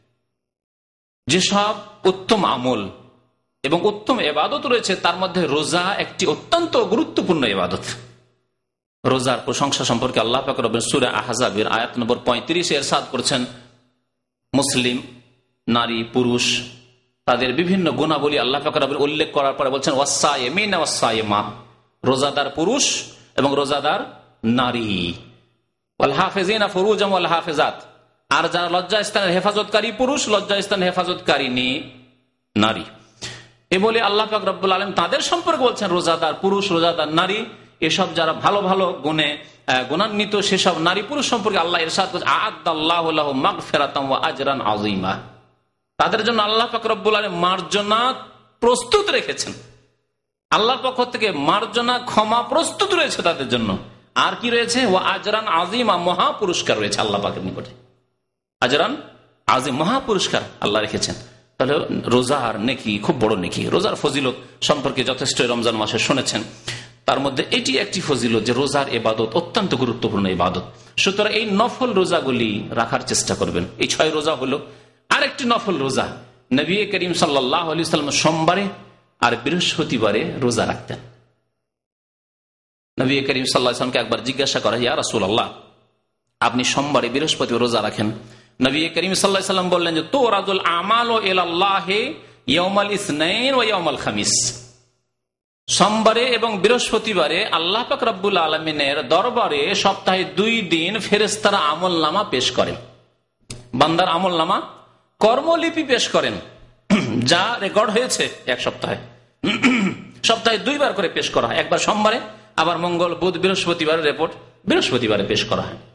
যেসব উত্তম আমল এবং উত্তম ইবাদত রয়েছে তার মধ্যে রোজা একটি অত্যন্ত গুরুত্বপূর্ণ ইবাদত। রোজার প্রশংসা সম্পর্কে আল্লাহ পাক রব্বুল সূরা আহজাবের আয়াত নম্বর পঁয়ত্রিশে ইরশাদ করেছেন, মুসলিম নারী পুরুষ তাদের বিভিন্ন গুণাবলী আল্লাহ পাক রব্বুল উল্লেখ করার পরে বলছেন ওয়াসায়েমিনা ওয়াসায়েমা, রোজাদার পুরুষ এবং রোজাদার নারী, ওয়াল হাফিজিনা ফুরুজাম ওয়াল হাফিজাত, আর যারা লজ্জাস্থানের হেফাজতকারী পুরুষ, লজ্জাস্থানের হেফাজতকারিনী নারী। এ বলে আল্লাহ পাক রব্বুল আলামিন তাদের সম্পর্কে বলছেন রোজাদার পুরুষ, রোজাদার নারী, এসব যারা ভালো ভালো গুণে গুণান্বিত সেসব নারী পুরুষ সম্পর্কে আল্লাহ ইরশাদ করেছেন আ'আদাল্লাহু লাহুম মাগফিরাতাম ওয়া আজরান আযীমা, তাদের জন্য আল্লাহ পাক রব্বুল আলামিন মার্জনা প্রস্তুত রেখেছেন। আল্লাহর পক্ষ থেকে মার্জনা ক্ষমা প্রস্তুত রয়েছে তাদের জন্য। আর কি রয়েছে? ওয়া আজরান আযীমা, মহা পুরস্কার রয়েছে আল্লাহ পাকের নিকটে। আজরান আযীম, মহা পুরস্কার আল্লাহ রেখেছেন। তাহলে রোজার নেকি খুব বড় নেকি। রোজার ফজিলত সম্পর্কে যথেষ্ট রমজান মাসে শুনেছেন, তার মধ্যে এটি একটি ফজিলত যে রোজার ইবাদত অত্যন্ত গুরুত্বপূর্ণ ইবাদত। সুতরাং এই নফল রোজাগুলি রাখার চেষ্টা করবেন। এই ছয় রোজা হলো। আরেকটি নফল রোজা, নবী করিম সাল্লাল্লাহু আলাইহি ওয়াসাল্লাম সোমবারে আর বৃহস্পতিবারে রোজা রাখতেন। নবী করিম সাল্লাল্লাহু আলাইহি ওয়াসাল্লামকে একবার জিজ্ঞাসা করা, ইয়া রাসূলুল্লাহ, আপনি সোমবারে বৃহস্পতি রোজা রাখেন। নবী করিম সাল্লাল্লাহু আলাইহি ওয়াসাল্লাম বললেন যে তুরাদুল আমালু ইলাল্লাহি ইয়াউমাল ইসনাইন ওয়া ইয়াউমাল খামিস, সোমবারে এবং বৃহস্পতিবারে আল্লাহ পাক রব্বুল আলামিনের দরবারে সপ্তাহে দুই দিন ফেরেশতারা আমলনামা পেশ করেন, বান্দার আমলনামা কর্মলিপি পেশ করেন, যা রেকর্ড হয়েছে এক সপ্তাহে সপ্তাহে দুইবার করে পেশ করা হয়, একবার সোমবারে, আবার মঙ্গল বুধ বৃহস্পতিবারের রিপোর্ট বৃহস্পতিবারে পেশ করা হয়।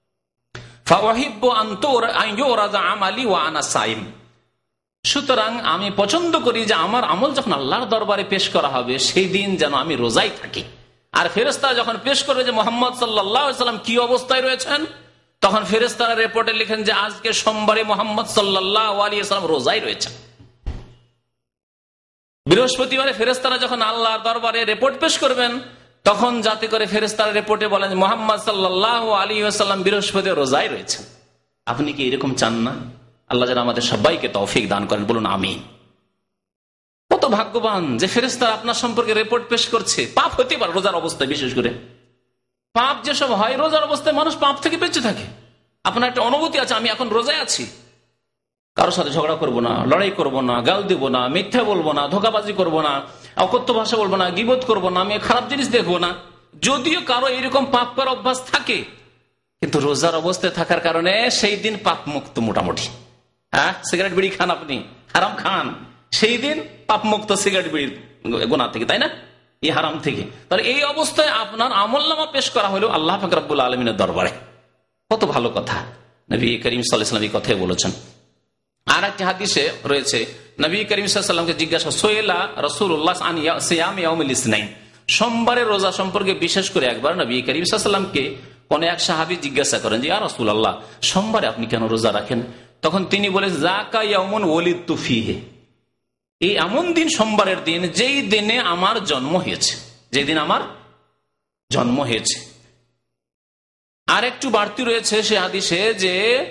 সুতরাং আমি পছন্দ করি যে আমার আমল যখন আল্লাহর দরবারে পেশ করা হবে সেই দিন যেন আমি রোজাই থাকি। আর ফেরেশতারা যখন পেশ করবে যে মুহাম্মদ সাল্লাল্লাহু আলাইহি ওয়াসাল্লাম কি অবস্থায় রয়েছেন, তখন ফেরেশতারা রিপোর্টে লিখেন যে আজকে সোমবারে মুহাম্মদ সাল্লাল্লাহু আলাইহি ওয়াসাল্লাম রোজাই রয়েছেন। বৃহস্পতিবারে ফেরেশতারা যখন আল্লাহর দরবারে রিপোর্ট পেশ করবেন, তখন যাতে করে ফেরেশতারা রিপোর্টে বলেন মুহাম্মদ সাল্লাল্লাহু আলাইহি ওয়াসাল্লাম বৃহস্পতিবার রোজায় রয়েছেন। আপনি কি এরকম চান না? আল্লাহ যেন আমাদের সবাইকে তৌফিক দান করেন, বলুন আমিন। কত ভাগ্যবান যে ফেরেশতারা আপনার সম্পর্কে রিপোর্ট পেশ করছে। পাপ হতে পারে রোজার অবস্থায়, বিশেষ করে পাপ যেসব হয় রোজার অবস্থায় মানুষ পাপ থেকে বেঁচে থাকে। আপনার একটা অনুভূতি আছে আমি এখন রোজায় আছি, কারোর সাথে ঝগড়া করবো না, লড়াই করবো না, গাল দিব না, মিথ্যা বলবো না, ধোকাবাজি করবো না, অকথ্য ভাষা বলবো না, গীবত করবো না, আমি খারাপ জিনিস দেখবো না। যদিও কারো এরকম পাপ করার অভ্যাস থাকে, কিন্তু রোজার অবস্থায় থাকার কারণে সেই দিন পাপ মুক্ত মোটামুটি। হ্যাঁ, সিগারেট বিড়ি খান, আপনি হারাম খান, সেই দিন পাপ মুক্ত সিগারেট বিড়ির গুনাহ থেকে, তাই না, এই হারাম থেকে। তাহলে এই অবস্থায় আপনার আমলনামা পেশ করা হলো আল্লাহ পাক রব্বুল আলামিনের দরবারে। কত ভালো কথা, নবী করিম সাল্লাল্লাহু আলাইহি ওয়াসাল্লাম এই কথাই বলেছেন। আর একটি হাদিসে রয়েছে নবী করিম সাল্লাল্লাহু আলাইহি ওয়াসাল্লামকে জিজ্ঞাসা সোয়েলা রাসূলুল্লাহ আন সিয়াম ইয়াউমিল ইসনাইন, সোমবারের রোজা সম্পর্কে বিশেষ করে একবার নবী করিম সাল্লাল্লাহু আলাইহি ওয়াসাল্লামকে কোন এক সাহাবী জিজ্ঞাসা করেন যে ইয়া রাসূলুল্লাহ, সোমবারে আপনি কেন রোজা রাখেন? তখন তিনি বলেন যাকা ইয়াউমুন ওয়ালিদতু ফীহি, এই এমন দিন সোমবারের দিন যেই দিনে আমার জন্ম হয়েছে, যেই দিন আমার জন্ম হয়েছে। আর একটু বাড়তি রয়েছে সে হাদিসে যে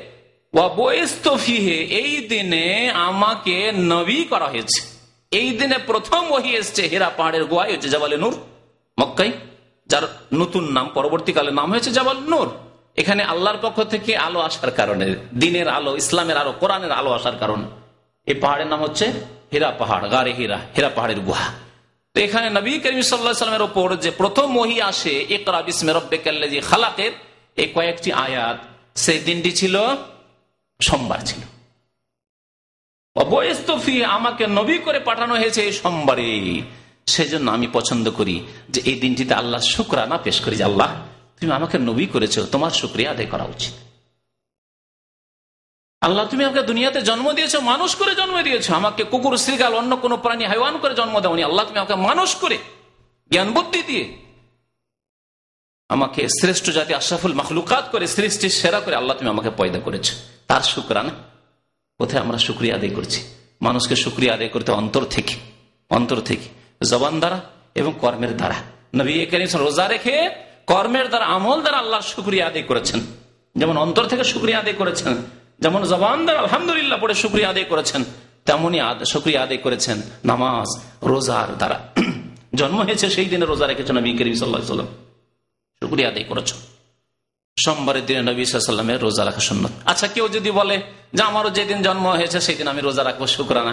এই দিনে আমাকে নবী করা হয়েছে, এই দিনে প্রথম ওহী এসেছে হেরা পাহাড়ের গোয়ায়, হচ্ছে জাবালে নূর মক্কায়, যার নতুন নাম পরবর্তীকালে নাম হয়েছে জাবাল নূর। এখানে আল্লাহর পক্ষ থেকে আলো আসার কারণে, দিনের আলো, ইসলামের আলো, কোরআনের আলো আসার কারণে এই পাহাড়ের নাম হচ্ছে হীরা পাহাড়, গারে হীরা, হীরা পাহাড়ের গুহা। তো এখানে নবী করিম সাল্লাল্লাহু আলাইহি ওয়াসাল্লামের উপর যে প্রথম ওহী আসে ইকরা বিসমি রাব্বিকাল্লাযী খালাকের, এই কয়েকটি আয়াত, সেই দিনটি ছিল সোমবার ছিল। আমাকে নবী করে পাঠানো হয়েছে এই সোমবারে, সেজন্য আমি পছন্দ করি যে এই দিনটিতে আল্লাহ শুকরানা পেশ করি যে আল্লাহ তুমি আমাকে নবী করেছো, তোমার শুকরিয়া আদায় করা উচিত। আল্লাহ তুমি আমাকে দুনিয়াতে জন্ম দিয়েছো, মানুষ করে জন্ম দিয়েছো, আমাকে কুকুর, শ্রীগাল, অন্য কোন প্রাণী, হাইওয়ান করে জন্ম দাওনি। আল্লাহ তুমি আমাকে মানুষ করে জ্ঞান বুদ্ধি দিয়ে আমাকে শ্রেষ্ঠ জাতি আশরাফুল মাখলুকাত করে, সৃষ্টির সেরা করে আল্লাহ তুমি আমাকে পয়দা করেছো, তার শুকরানা। কোথায় আমরা শুকরিয়া আদায় করছি? মানুষকে শুকরিয়া আদায় করতে অন্তর থেকে, অন্তর থেকে, জবান দ্বারা এবং কর্মের দ্বারা। নবী করিম রোজা রেখে কর্মের দ্বারা, আমল দ্বারা আল্লাহর শুকরিয়া আদায় করেছেন। যেমন অন্তর থেকে শুকরিয়া আদায় করেছেন, যেমন জবান দ্বারা আলহামদুলিল্লাহ পড়ে শুকরিয়া আদায় করেছেন, তেমনই শুকরিয়া আদায় করেছেন নামাজ, রোজার দ্বারা। জন্ম হয়েছে সেই দিনে রোজা রেখেছেন নবী করিম সাল্লাল্লাহু আলাইহি ওয়াসাল্লাম, শুকরিয়া আদায় করেছেন। সোমবারের দিনে নবী সাল্লাল্লাহু আলাইহি ওয়াসাল্লামের রোজা রাখা সুন্নাত। আচ্ছা, কেউ যদি বলে যে আমারও যেদিন জন্ম হয়েছে সেই দিন আমি রোজা রাখবো, শুকরানা,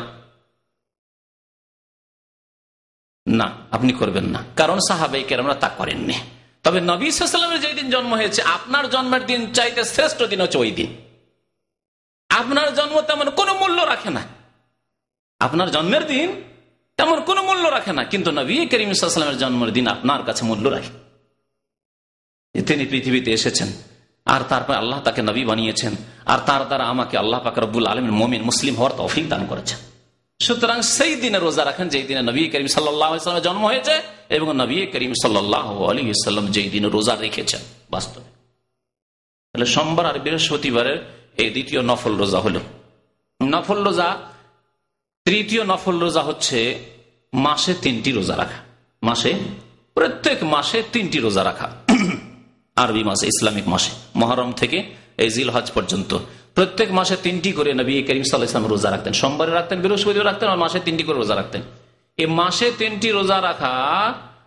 না, আপনি করবেন না, কারণ সাহাবায়ে কেরামরা তা করেননি। তবে নবী সাল্লাল্লাহু আলাইহি ওয়াসাল্লামের যেদিন জন্ম হয়েছে, আপনার জন্মের দিন চাইতে শ্রেষ্ঠ দিন হচ্ছে ওই দিন। আপনার জন্ম তেমন কোনো মূল্য রাখে না, আপনার জন্মের দিন তেমন কোনো মূল্য রাখে না, কিন্তু নবী করিম সাল্লাল্লাহু আলাইহি ওয়াসাল্লামের জন্মের দিন আপনার কাছে মূল্য রাখে। তিনি পৃথিবীতে এসেছেন, আর তারপর আল্লাহ তাকে নবী বানিয়েছেন, আর তার দ্বারা আমাকে আল্লাহ পাক রব্বুল আলামিন মুমিন মুসলিম হওয়ার তৌফিক দান করেছেন। সুতরাং সেই দিনে রোজা রাখেন যেই দিনে নবী করিম সাল্লাল্লাহু আলাইহি ওয়াসাল্লামের জন্ম হয়েছে, এবং নবী করিম সাল্লাল্লাহু আলাইহি ওয়াসাল্লাম যেই দিনে রোজা রেখেছেন বাস্তবে। তাহলে সোমবার আর বৃহস্পতিবারের এই দ্বিতীয় নফল রোজা হলো। নফল রোজা, তৃতীয় নফল রোজা হচ্ছে মাসে তিনটি রোজা রাখা, মাসে প্রত্যেক মাসে তিনটি রোজা রাখা। আরবি মাসে, ইসলামিক মাসে, মুহররম থেকে এই জিলহজ পর্যন্ত প্রত্যেক মাসে তিনটি করে নবী করিম সাল্লাল্লাহু আলাইহি ওয়াসাল্লাম রোজা রাখতেন। সোমবারে রাখতেন, বৃহস্পতিবার রাখতেন, আর মাসে তিনটি করে রোজা রাখতেন। এই মাসে তিনটি রোজা রাখা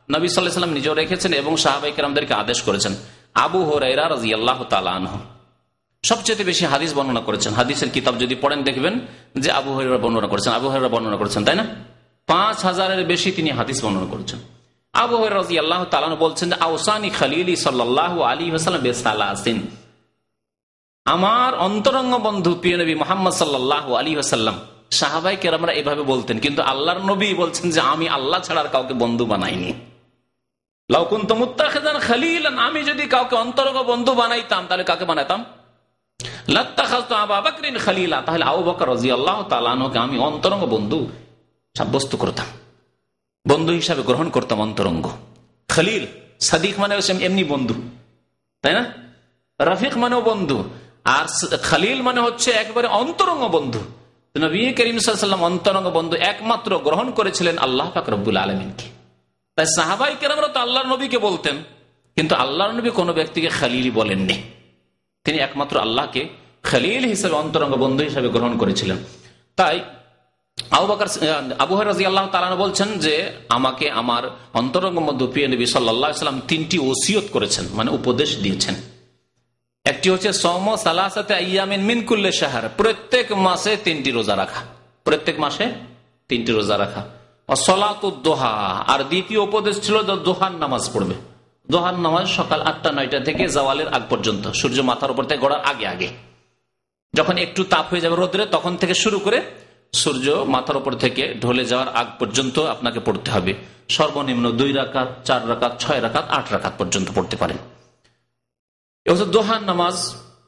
নবী সাল্লাল্লাহু আলাইহি ওয়াসাল্লাম নিজেও রেখেছেন এবং সাহাবায়ে কেরামদেরকে আদেশ করেছেন। আবু হুরায়রা রাদিয়াল্লাহু তাআলা আনহু সবচেয়ে বেশি হাদিস বর্ণনা করেছেন। হাদিসের কিতাব যদি পড়েন দেখবেন যে আবু হুরায়রা বর্ণনা করেছেন, আবু হুরায়রা বর্ণনা করেছেন, তাই না? পাঁচ হাজারের বেশি তিনি হাদিস বর্ণনা করেছেন। আবু হুরায়রা রাদিয়াল্লাহু তাআলা আনহু বলছেন যে আওসানি খালিলি সাল্লাল্লাহু আলাইহি ওয়াসাল্লাম বিসালাসিন, আমার অন্তরঙ্গ বন্ধু প্রিয় নবী মুহাম্মদ সাল্লাল্লাহু আলাইহি ওয়াসাল্লাম, সাহাবায়ে কেরামরা এভাবে বলতেন, কিন্তু আল্লাহর নবী বলছেন যে আমি আল্লাহ ছাড়া আর কাউকে বন্ধু বানাইনি। লাউ কুনতু মুত্তাখিযান খালিলান, আমি যদি কাউকে অন্তরঙ্গ বন্ধু বানাইতাম তাহলে কাকে বানাতাম? লাত্তাখাযতু আবু বকরিন খালিলা, তাহলে আবু বকর রাদিয়াল্লাহু তাআলা আনহুকে আমি অন্তরঙ্গ বন্ধু সাব্যস্ত করতাম, বন্ধু হিসাবে গ্রহণ করতাম। অন্তরঙ্গ খলিল, সাদিক মানে এমনি বন্ধু, তাই না? রফিক মানেও বন্ধু, আর খলিল মানে হচ্ছে একবারে অন্তরঙ্গ বন্ধু। নবী করিম সাল্লাল্লাহু আলাইহি ওয়াসাল্লাম অন্তরঙ্গ বন্ধু একমাত্র গ্রহণ করেছিলেন আল্লাহ পাক রব্বুল আলামিনকে। তাই সাহাবায়ে কেরামরা তো আল্লাহর নবীকে বলতেন, কিন্তু আল্লাহর নবী কোনো ব্যক্তিকে খলিল বলেননি। তিনি একমাত্র আল্লাহকে খলিল হিসেবে অন্তরঙ্গ বন্ধু হিসেবে গ্রহণ করেছিলেন। তাই আবু বকর আবু হুরায়রা রাদিয়াল্লাহু তাআলা আনহু বলছেন যে আমাকে আমার অন্তরঙ্গ বন্ধু প্রিয় নবী সাল্লাল্লাহু আলাইহি ওয়াসাল্লাম তিনটি ওসিয়ত করেছেন, মানে উপদেশ দিয়েছেন। একটি হচ্ছে সওম সালাসাতে আইয়ামিন মিন কুল্লি শাহর, প্রত্যেক মাসে তিনটি রোজা রাখা, প্রত্যেক মাসে তিনটি রোজা রাখা। সালাতুদ দুহা, আর দ্বিতীয় উপদেশ ছিল যে দুহার নামাজ পড়বে। দুহার নামাজ সকাল আটটা নয়টা থেকে জাওয়ালের আগ পর্যন্ত, সূর্য মাথার উপর থেকে গড়ার আগে আগে, যখন একটু তাপ হয়ে যাবে রোদ্রে তখন থেকে শুরু করে সূর্য মাথার উপর থেকে ঢলে যাওয়ার আগ পর্যন্ত আপনাকে পড়তে হবে। সর্বনিম্ন দুই রাকাত, চার রাকাত, ছয় রাকাত, আট রাকাত পর্যন্ত পড়তে পারেন। দোহার নামাজ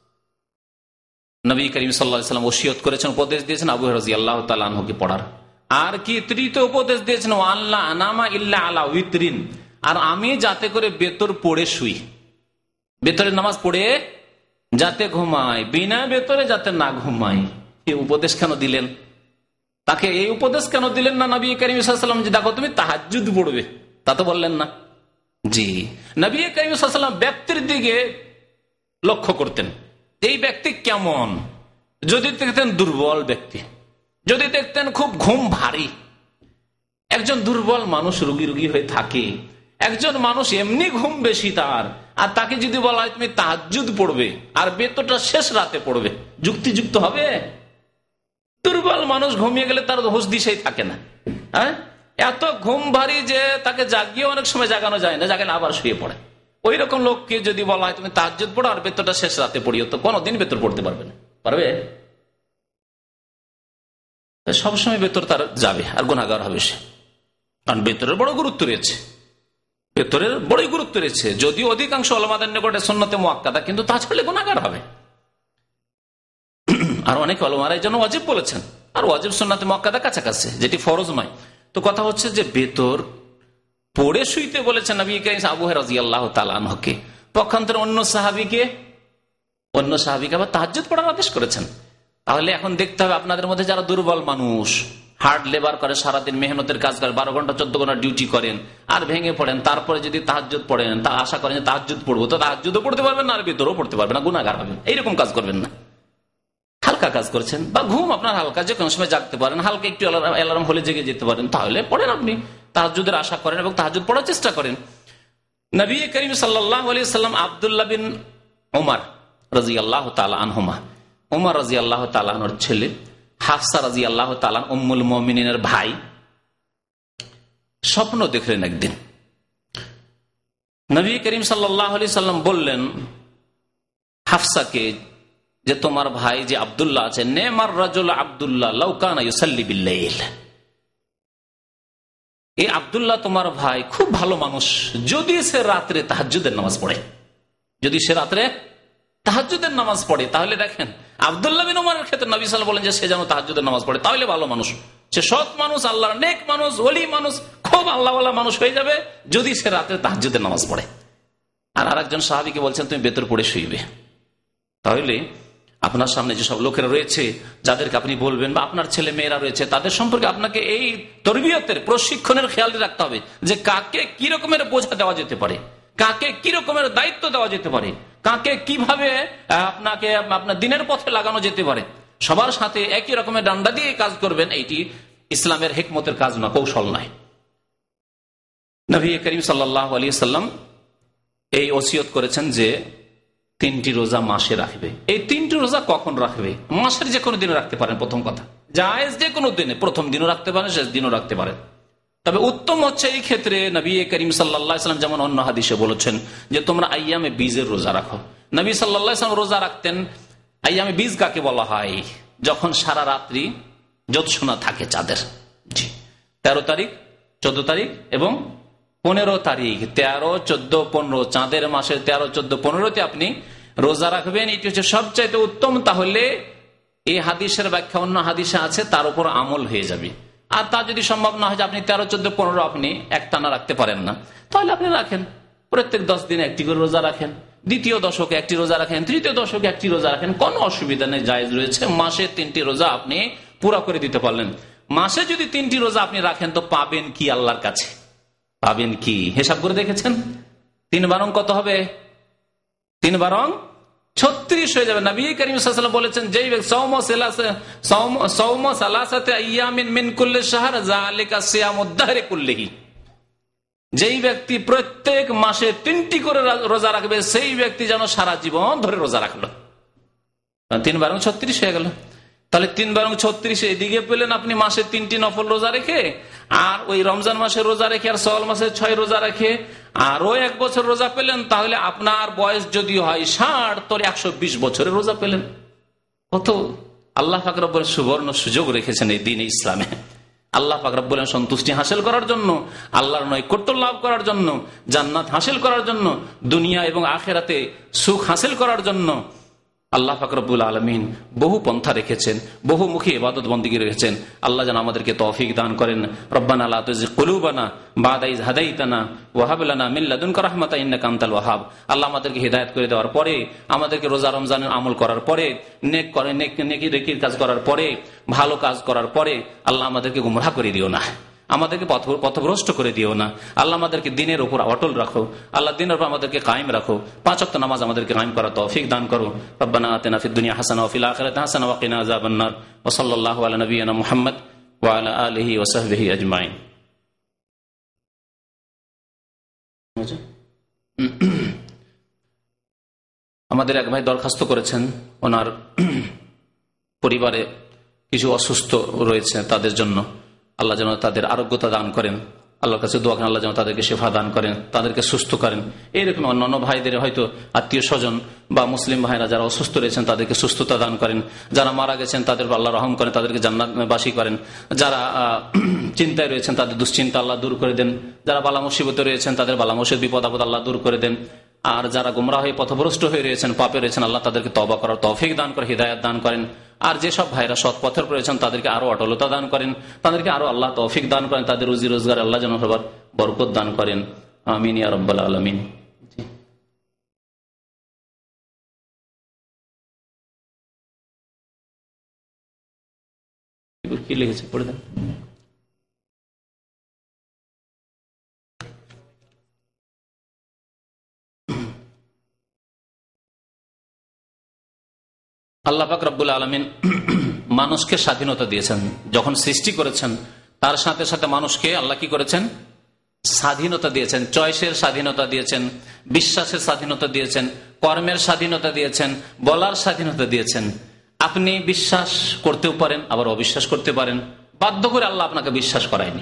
নবী করিম সাল্লাল্লাহু আলাইহি ওয়াসাল্লাম ওসিয়ত করেছেন, উপদেশ দিয়েছেন আবু হুরায়রা রাদিয়াল্লাহু তাআলা আনহুকে পড়ার। আর কি তৃতীয় উপদেশ দিয়েছেন, আল্লাহ আনামা ইল্লা আলা উইতরিন, আর আমি যাতে করে বেতর পড়ে শুই, বেতরের নামাজ পড়ে যাতে ঘুমাই, বিনা বেতরে যাতে না ঘুমাই। এই উপদেশ কেন দিলেন? তাকে এই উপদেশ কেন দিলেন না নবী করিম সাল্লাল্লাহু আলাইহি ওয়াসাল্লাম যে দেখো তুমি তাহাজ্জুদ পড়বে? তা তো বললেন না। জি, নবী করিম সাল্লাল্লাহু আলাইহি ওয়াসাল্লাম ব্যক্তির দিকে লক্ষ্য করতেন, এই ব্যক্তি কেমন। যদি দেখতেন দুর্বল ব্যক্তি, যদি দেখতেন খুব ঘুম ভারী, একজন দুর্বল মানুষ রোগী রোগী হয়ে থাকে, একজন মানুষ এমনি ঘুম বেশি তার, আর তাকে যদি বলা হয় তুমি তাহাজ্জুদ পড়বে আর বেতরটা শেষ রাতে পড়বে, যুক্তিযুক্ত হবে? দুর্বল মানুষ ঘুমিয়ে গেলে তার হুঁশ দিশেই থাকে না। হ্যাঁ, এত ঘুম ভারী যে তাকে জাগিয়ে অনেক সময় জাগানো যায় না, জাগালে আবার শুয়ে পড়ে। ওই রকম লোককে যদি বলা হয় তুমি তাহাজ্জুদ পড়ো আর বেতরটা শেষ রাতে পড়িও, তো কোনোদিন বেতর পড়তে পারবে না। পারবে? সবসময় বেতর তার যাবে আর গুনাহগার হবে সে, কারণ বেতরের বড় গুরুত্ব রয়েছে, বেতরের বড়ই গুরুত্ব রয়েছে। যদিও অধিকাংশ উলামাদের নিকটে সুন্নতে মুআক্কাদা, কিন্তু তা ছাড়লে গুনাহগার হবে। আর অনেক উলামারা এই জন্য ওয়াজিব বলেছেন, আর ওয়াজিব সুন্নতে মুআক্কাদা কাছাকাছি, যেটি ফরজ নয়। তো কথা হচ্ছে যে বেতর পড়ে শুইতে বলেছেন নবী করিম আবু হুরায়রা রাদিয়াল্লাহু তাআলা আনহুকে। পক্ষান্তরে অন্য সাহাবীকে অন্য সাহাবীকে আবার তাহাজ্জুদ পড়ার আদেশ করেছেন। তাহলে এখন দেখতে হবে আপনাদের মধ্যে যারা দুর্বল মানুষ, হার্ড লেবার করে, সারাদিন মেহনতের কাজ করে, বারো ঘন্টা চোদ্দ ঘন্টা ডিউটি করেন, আর ভেঙে পড়েন, তারপরে যদি তাহাজ্জুদ পড়েন, তা আশা করেন যে তাহাজ্জুদ পড়বো, তো তাহাজ্জুদও পড়তে পারবেন না আর বেতরও পড়তে পারবেন না, গুনাহগার হবেন। এইরকম কাজ করবেন না। হালকা কাজ করছেন, বা ঘুম আপনার হালকা, যে কোনো সময় জাগতে পারেন, হালকা একটু অ্যালার্ম হলে জেগে যেতে পারেন, তাহলে পড়েন আপনি, তাহাজ্জুদের আশা করেন এবং তাহাজ্জুদ পড়ার চেষ্টা করেন। নবী করিম সাল্লাল্লাহু আলাইহি ওয়াসাল্লাম আব্দুল্লাহ বিন ওমর রাদিয়াল্লাহু তাআলা আনহুমা, ওমর রাদিয়াল্লাহু তাআলা আনহুর ছেলে, হাফসা রাদিয়াল্লাহু তাআলা উম্মুল মুমিনিনের ভাই, স্বপ্ন দেখলেন একদিন। নবী করিম সাল্লাল্লাহু আলাইহি ওয়াসাল্লাম বললেন হাফসাকে যে তোমার ভাই যে আব্দুল্লাহ আছে, নেমার রাজুল আব্দুল্লাহ লাউ কানা ইউসাল্লি বিল-লাইল, এই আব্দুল্লাহ তোমার ভাই খুব ভালো মানুষ, যদি সে রাত্রে তাহাজ্জুদের নামাজ পড়ে, যদি সে রাত্রে তাহাজ্জুদের নামাজ পড়ে। তাহলে দেখেন আব্দুল্লাহ বিন ওমরের ক্ষেত্রে নবী সাল্লাল্লাহু আলাইহি ওয়াসাল্লাম বলেন যে সে যেন তাহাজ্জুদের নামাজ পড়ে, তাহলে ভালো মানুষ, সে সৎ মানুষ, আল্লাহর নেক মানুষ, ওলি মানুষ, খুব আল্লাহওয়ালা মানুষ হয়ে যাবে যদি সে রাত্রে তাহাজ্জুদের নামাজ পড়ে। আর আরেকজন সাহাবীকে বলছেন তুমি বেতর পড়ে শুইবে। তাহলে আপনার সামনে যেসব লোকেরা রয়েছে, যাদেরকে আপনি বলবেন, বা আপনার ছেলে মেয়েরা রয়েছে, তাদের সম্পর্কে আপনাকে এই তরবিয়তের প্রশিক্ষণের খেয়াল রাখতে হবে যে কাকে কি রকমের বোঝা দেওয়া যেতে পারে, কাকে কি রকমের দায়িত্ব দেওয়া যেতে পারে, কাকে কিভাবে আপনাকে আপনার দিনের পথে লাগানো যেতে পারে। সবার সাথে একই রকমের ডান্ডা দিয়ে কাজ করবেন, এইটি ইসলামের হিকমতের কাজ না, কৌশল নয়। নবী করিম সাল্লাল্লাহু আলাইহি সাল্লাম এই ওসিয়ত করেছেন যে তিনটি রোজা মাসে রাখবে। এই তিনটি রোজা কখন রাখবে? মাসের যে কোনো দিনে রাখতে পারেন, প্রথম কথা। জায়েজ যে কোনো দিনে, প্রথম দিনও রাখতে পারেন, শেষ দিনও রাখতে পারেন। তবে উত্তম হচ্ছে এই ক্ষেত্রে নবী করিম সাল্লাল্লাহু আলাইহি সাল্লাম যেমন অন্য হাদিসে বলেছেন যে তোমরা আইয়ামে বীজের রোজা রাখো। নবী সাল্লাল্লাহু আলাইহি সাল্লাম রোজা রাখতেন। আইয়ামে বীজ কাকে বলা হয়? যখন সারা রাত্রি জ্যোৎস্না থাকে চাঁদের। জি, তেরো তারিখ, চোদ্দ তারিখ এবং পনেরো তারিখ, তেরো চোদ্দ পনেরো, চাঁদের মাসের তেরো চোদ্দ পনেরোতে আপনি রোজা রাখবেন। এটি হচ্ছে সবচাইতে উত্তম। তাহলে এই হাদিসের ব্যাখ্যা অন্য হাদিসে আছে, তার উপর আমল হয়ে যাবে। আর তা যদি সম্ভব না হয় যে আপনি তেরো চোদ্দ পনেরো আপনি একটানা রাখতে পারেন না, তাহলে আপনি রাখেন প্রত্যেক দশ দিনে একটি করে রোজা রাখেন, দ্বিতীয় দশকে একটি রোজা রাখেন, তৃতীয় দশকে একটি রোজা রাখেন, কোনো অসুবিধা নেই, জায়েজ রয়েছে। মাসে তিনটি রোজা আপনি পুরা করে দিতে পারলেন। মাসে যদি তিনটি রোজা আপনি রাখেন তো পাবেন কি আল্লাহর কাছে? পাবেন কি হিসাব করে দেখেছেন? তিন বারং কত হবে? তিন বারং ছত্রিশ হয়ে যাবে। নবী করিম সাল্লাল্লাহু আলাইহি ওয়াসাল্লাম বলেছেন যেই সওম সালাসা সওম সওম সালাসাতে আইয়ামিন মিন কুল্লি শাহর যালিকা সিয়ামুদ দাহরি কুল্লিহি, যেই ব্যক্তি প্রত্যেক মাসে তিনটি করে রোজা রাখবে সেই ব্যক্তি যেন সারা জীবন ধরে রোজা রাখলো। তিন বারং ছত্রিশ হয়ে গেল। তাহলে তিন বারং ছত্রিশ এদিকে পেলেন আপনি মাসে তিনটি নফল রোজা রেখে, আর ওই রমজান মাসে রোজা রেখে, আর শাওয়াল মাসে ছয় রোজা রেখে আরো এক বছর রোজা পেলেন। তাহলে আপনার বয়স যদি হয় ষাট, তোর একশো বিশ বছরের রোজা পেলেন। কত আল্লাহ পাক রব্বুল সুবর্ণ সুযোগ রেখেছেন এই দিন ইসলামে। আল্লাহ পাক রব্বুল সন্তুষ্টি হাসিল করার জন্য, আল্লাহর নৈকট্য লাভ করার জন্য, জান্নাত হাসিল করার জন্য, দুনিয়া এবং আখিরাতে সুখ হাসিল করার জন্য আল্লাহ পাক রব্বুল আলামিন বহু পন্থা রেখেছেন, বহুমুখী ইবাদত বন্দেগী রেখেছেন। আল্লাহ যেন আমাদেরকে তৌফিক দান করেন। রব্বানা লা তুযিগ কুলুবানা বা'দা ইয হাদাইতানা ওয়া হাব লানা মিন লাদুনকা রাহমাতান ইন্নাকা আনতাল ওয়াহ্হাব। আল্লাহ আমাদেরকে হিদায়াত করে দেওয়ার পরে, আমাদেরকে রোজা রমজানের আমল করার পরে, নেক করে নেক নেকি নেকির কাজ করার পরে, ভালো কাজ করার পরে আল্লাহ আমাদেরকে গুমরাহ করে দিও না, আমাদেরকে পথভ্রষ্ট করে দিও না। আল্লাহ আমাদেরকে দিনের উপর অটল রাখো। আল্লাহ দিনের উপর আমাদেরকে কায়েম রাখো। পাঁচ ওয়াক্ত নামাজ আমাদেরকে কায়েম করার তৌফিক দান করো। রব্বানা আতিনা ফিদ দুনিয়া হাসানাহ ওয়া ফিল আখিরাতি হাসানাহ ওয়া কিনা আযাবান নার। ওয়া সাল্লাল্লাহু আলা নাবিয়িনা মুহাম্মদ ওয়া আলা আলিহি ওয়া সাহবিহি আজমাইন। আমাদের এক ভাই দরখাস্ত করেছেন, ওনার পরিবারে কিছু অসুস্থ রয়েছে, তাদের জন্য আল্লাহ যেন তাদের আরোগ্যতা দান করেন। আল্লাহর কাছে দোয়া করেন আল্লাহ যেন তাদেরকে শেফা দান করেন, তাদেরকে সুস্থ করেন। এইরকম অন্যান্য ভাইদের হয়তো আত্মীয় স্বজন বা মুসলিম ভাইরা যারা অসুস্থ রয়েছেন তাদেরকে সুস্থতা দান করেন। যারা মারা গেছেন তাদের আল্লাহ রহম করেন, তাদেরকে জান্নাতবাসী করেন। যারা চিন্তায় রয়েছেন তাদের দুশ্চিন্তা আল্লাহ দূর করে দেন। যারা বালা মুসিবতে রয়েছেন তাদের বালা মুসিবত বিপদ আপদ আল্লাহ দূর করে দেন। আর যারা গোমরাহ হয়ে পথভ্রষ্ট হয়ে রয়েছেন, পাপে রয়েছেন, আল্লাহ তাদেরকে তওবা করার তৌফিক দান করে হিদায়াত দান করেন। আর যেসব ভাইরা সৎ পথের রয়েছেন তাদেরকে আরো অটলতা দান করেন, তাদেরকে আরো আল্লাহ তৌফিক দান করেন, তাদের রুজি রোজগার আল্লাহ যেন সবার বরকত দান করেন। আমিন ইয়া রাব্বাল আলামিন। কি লিখেছে পড়ে দেন। আল্লাহ পাক রব্বুল আলামিন মানুষকে স্বাধীনতা দিয়েছেন। যখন সৃষ্টি করেছেন তার সাথে সাথে মানুষকে আল্লাহ কি করেছেন? স্বাধীনতা দিয়েছেন। চয়েসের স্বাধীনতা দিয়েছেন, বিশ্বাসের স্বাধীনতা দিয়েছেন, কর্মের স্বাধীনতা দিয়েছেন, বলার স্বাধীনতা দিয়েছেন। আপনি বিশ্বাস করতেও পারেন, আবার অবিশ্বাস করতে পারেন। বাধ্য করে আল্লাহ আপনাকে বিশ্বাস করায়নি।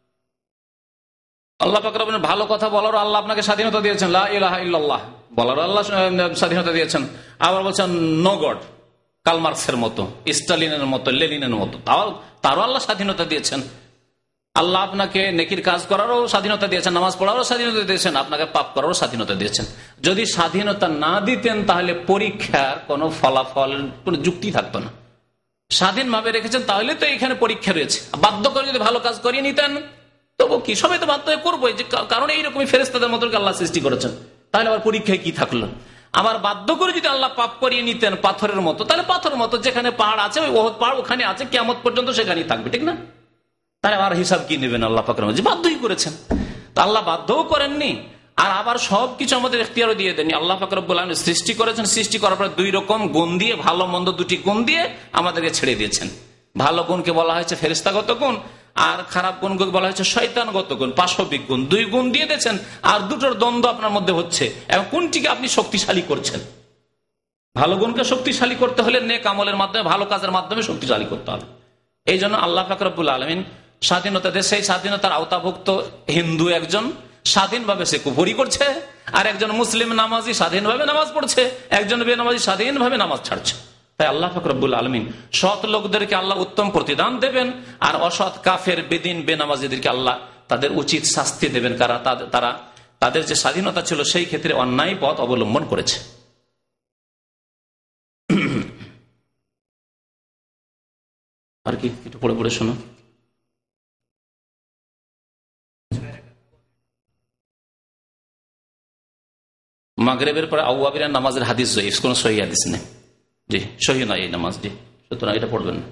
আল্লাহ পাক রব্বুল ভালো কথা বলারও আল্লাহ আপনাকে স্বাধীনতা দিয়েছেন, লা ইলাহা ইল্লাল্লাহ বলারও আল্লাহ স্বাধীনতা দিয়েছেন। আবার বলছেন নো গড, কার্ল মার্কসের মতো, স্টালিনের মতো, লেনিনের মতো, তাও তারও আল্লাহ স্বাধীনতা দিয়েছেন। আল্লাহ আপনাকে নেকির কাজ করারও স্বাধীনতা দিয়েছেন, নামাজ পড়ারও স্বাধীনতা দিয়েছেন, আপনাকে পাপ করারও স্বাধীনতা দিয়েছেন। যদি স্বাধীনতা না দিতেন তাহলে পরীক্ষার কোনো ফলাফল কোনো যুক্তি থাকতো না। স্বাধীনভাবে রেখেছেন তাহলে তো এখানে পরীক্ষা রয়েছে। বাধ্য করে যদি ভালো কাজ করিয়ে নিতেন তবু কি, সবাই তো বাধ্য হয়ে করবো, যে কারণ এইরকমই ফেরেশতাদের মতো আল্লাহ সৃষ্টি করেছেন, তাহলে আবার পরীক্ষায় কি থাকলো? আবার বাধ্য করে যদি আল্লাহ পাপ করিয়ে নিতেন পাথরের মতো, তাহলে পাথরের মতো যেখানে পাহাড় আছে ওই ওহদ পাহাড় ওখানে আছে, কিয়ামত পর্যন্ত সেখানেই থাকবে, ঠিক না? তাহলে আর হিসাব কি নেবেন? আল্লাহ পাক যে বাধ্যই করেছেন, তা আল্লাহ বাধ্যও করেননি, আর আবার সবকিছু আমাদের ইখতিয়ারও দিয়ে দেননি। আল্লাহ পাক রব্বুল আলামিন সৃষ্টি করেছেন, সৃষ্টি করার পর দুই রকম গুণ দিয়ে, ভালো মন্দ দুটি গুণ দিয়ে আমাদেরকে ছেড়ে দিয়েছেন। ভালো গুণকে বলা হয়েছে ফেরেশতাগত গুণ, আর খারাপ গুণকে বলা হয়েছে শয়তানগত গুণ, পাশবিক গুণ। দুই গুণ দিয়ে দিয়েছেন আর দুটোর দ্বন্দ্ব আপনার মধ্যে হচ্ছে, এবং কোনটিকে আপনি শক্তিশালী করছেন। ভালো গুণকে শক্তিশালী করতে হলে নেক আমলের মাধ্যমে, ভালো কাজের মাধ্যমে শক্তিশালী করতে হবে। এই জন্য আল্লাহ পাক রব্বুল আলামিন স্বাধীনতা দেশে, সেই স্বাধীনতার আওতাভুক্ত হিন্দু একজন স্বাধীনভাবে সে কুফরি করছে, আর একজন মুসলিম নামাজি স্বাধীনভাবে নামাজ পড়ছে, একজন বেনামাজি স্বাধীনভাবে নামাজ ছাড়ছে। তাই আল্লাহ পাক রব্বুল আলামিন সৎ লোকদেরকে আল্লাহ উত্তম প্রতিদান দেবেন, আর অসৎ কাফের বেদিন বেনামাজিদেরকে আল্লাহ তাদের উচিত শাস্তি দেবেন, কারা তারা তাদের যে স্বাধীনতা ছিল সেই ক্ষেত্রে অন্যায় পথ অবলম্বন করেছে। আর কি একটু পড়ে পড়ে শোনো। মাগরিবের পরে আউয়াবিরা নামাজের হাদিস জয়ীফ, কোন সহি হাদিস নেই, জি সহি নয় এই নামাজ, জি সুতরাং এটা পড়বেন না।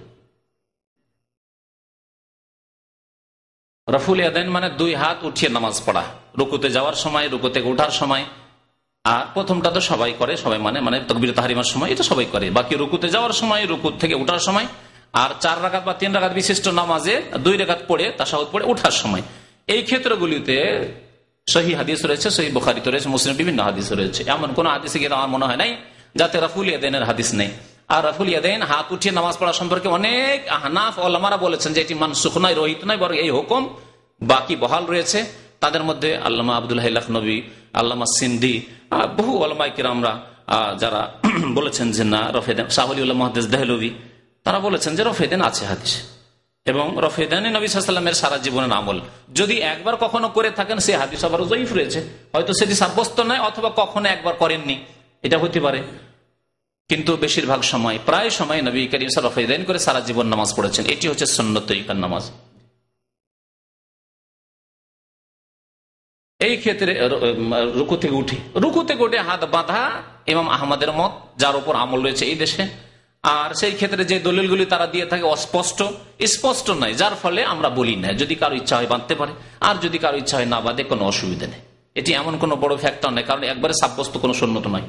রফুল ইয়াদাইন মানে দুই হাত উঠিয়ে নামাজ পড়া, রুকুতে যাওয়ার সময়, রুকু থেকে ওঠার সময়। আর প্রথমটা তো সবাই করে, সবাই মানে মানে তাকবীর তাহরিমার সময় এটা সবাই করে, বাকি রুকুতে যাওয়ার সময়, রুকু থেকে ওঠার সময়, আর চার রাকাত বা তিন রাকাত বিশিষ্ট নামাজে দুই রাকাত পড়ে তাশাহুদ পড়ে ওঠার সময়। এই ক্ষেত্রগুলিতে সহি হাদিস রয়েছে, সহি বুখারীতে রয়েছে, মুসলিম বিভিন্ন হাদিস রয়েছে। এমন কোন হাদিসে গিয়ে আমার মনে হয় নাই যাতে রাফুল ইয়াদাইনের হাদিস নেই। আর রাফুল ইয়াদাইন হাত উঠিয়ে নামাজ পড়া সম্পর্কে অনেক আহনাফ ওলামারা বলেছেন যে এটি মানসুখ নয়, রহিত নয়, বরং এই হুকুম বাকি বহাল রয়েছে। তাদের মধ্যে আল্লামা আব্দুল হাই লাখনবী, আল্লামা সিন্দি, বহু ওলামায়ে কিরামরা যারা বলেছেন যে না রফেদান, শাহ ওলিউল্লাহ মুহাদ্দিস দেহলভী, তারা বলেছেন যে রফেদান আছে হাদিসে, এবং রফেদানে নবী সাল্লাল্লাহু আলাইহি ওয়াসাল্লামের সারা জীবনের আমল। যদি একবার কখনো করে থাকেন সেই হাদিস আবার জয়ীফ রয়েছে, হয়তো সেটি সাব্যস্ত নয়, অথবা কখনো একবার করেননি, এটা হতে পারে। কিন্তু বেশিরভাগ সময়, প্রায় সময় নবী করিম সাল্লাল্লাহু আলাইহি ওয়াসাল্লাম রফেদান করে সারা জীবন নামাজ পড়েছেন। এটি হচ্ছে সুন্নত তরিকার নামাজ। এই ক্ষেত্রে রুকু থেকে উঠি, রুকু থেকে উঠে হাত বাঁধা ইমাম আহমদের মত, যার উপর আমল রয়েছে এই দেশে। আর সেই ক্ষেত্রে যে দলিলগুলি তারা দিয়ে থাকে অস্পষ্ট, স্পষ্ট নয়, যার ফলে আমরা বলি না। যদি কারো ইচ্ছা হয় বাঁধতে পারে, আর যদি কারো ইচ্ছা হয় না বাঁধে, কোনো অসুবিধা নেই। এটি এমন কোনো বড় ফ্যাক্টর নয়, কারণ একবারে সাব্যস্ত কোনো সুন্নত নয়।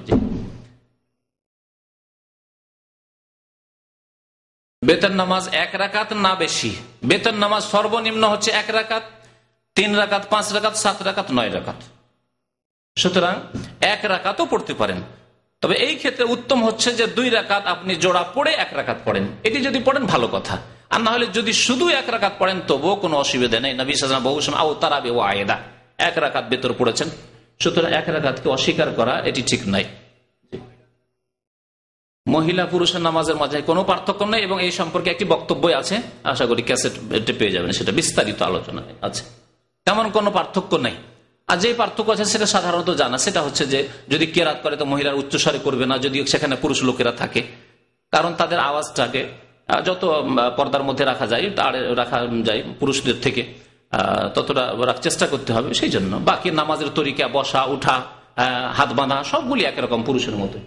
বেতন নামাজ এক রাকাত না বেশি, বেতন নামাজ সর্বনিম্ন হচ্ছে এক রাকাত, তিন রাকাত, পাঁচ রাকাত, সাত রাকাত, নয় রাকাত। সুতরাং এক রাকাতও পড়তে পারেন, তবে এই ক্ষেত্রে উত্তম হচ্ছে যে দুই রাকাত আপনি জোড়া পড়ে এক রাকাত পড়েন। এটি যদি পড়েন ভালো কথা, আর না হলে যদি শুধু এক রাকাত পড়েন তবুও কোনো অসুবিধা নেই। নবী সাল্লাল্লাহু আলাইহি ওয়াসাল্লাম বহু সময় আও তারাবি ওয়া আয়েদা এক রাকাত বেতর পড়েছেন। সুতরাং এক রাকাতকে অস্বীকার করা এটি ঠিক নাই। মহিলা পুরুষের নামাজের মাঝে কোনো পার্থক্য নেই, এবং এই সম্পর্কে একটি বক্তব্য আছে, আশা করি ক্যাসেট পেয়ে যাবেন, সেটা বিস্তারিত আলোচনা আছে। তেমন কোনো পার্থক্য নেই। আর যে পার্থক্য আছে সেটা সাধারণত জানা, সেটা হচ্ছে যে যদি কেরাত করে তো মহিলার উচ্চস্বরে করবে না, যদি সেখানে পুরুষ লোকেরা থাকে, কারণ তাদের আওয়াজটাকে যত পর্দার মধ্যে রাখা যায়, রাখা যায় পুরুষদের থেকে, ততটা রাখার চেষ্টা করতে হবে। সেই জন্য বাকি নামাজের তরিকা, বসা, উঠা, হাত বাঁধা সবগুলি একরকম পুরুষের মতো।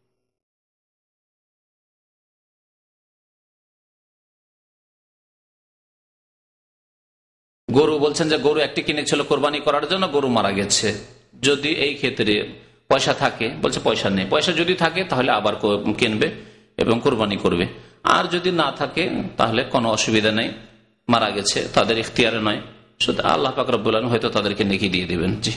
গরু বলছেন যে গরু একটি কিনেছিল কোরবানি করার জন্য, গরু মারা গেছে। যদি এই ক্ষেত্রে পয়সা থাকে, বলছে পয়সা নেই, পয়সা যদি থাকে তাহলে আবার কিনবে এবং কোরবানি করবে। আর যদি না থাকে তাহলে কোনো অসুবিধা নেই, মারা গেছে, তাদের ইখতিয়ারে নয়, শুধু আল্লাহ পাক রব্বুল আলামিন হয়তো তাদেরকে নেকি দিয়ে দিবেন। জি,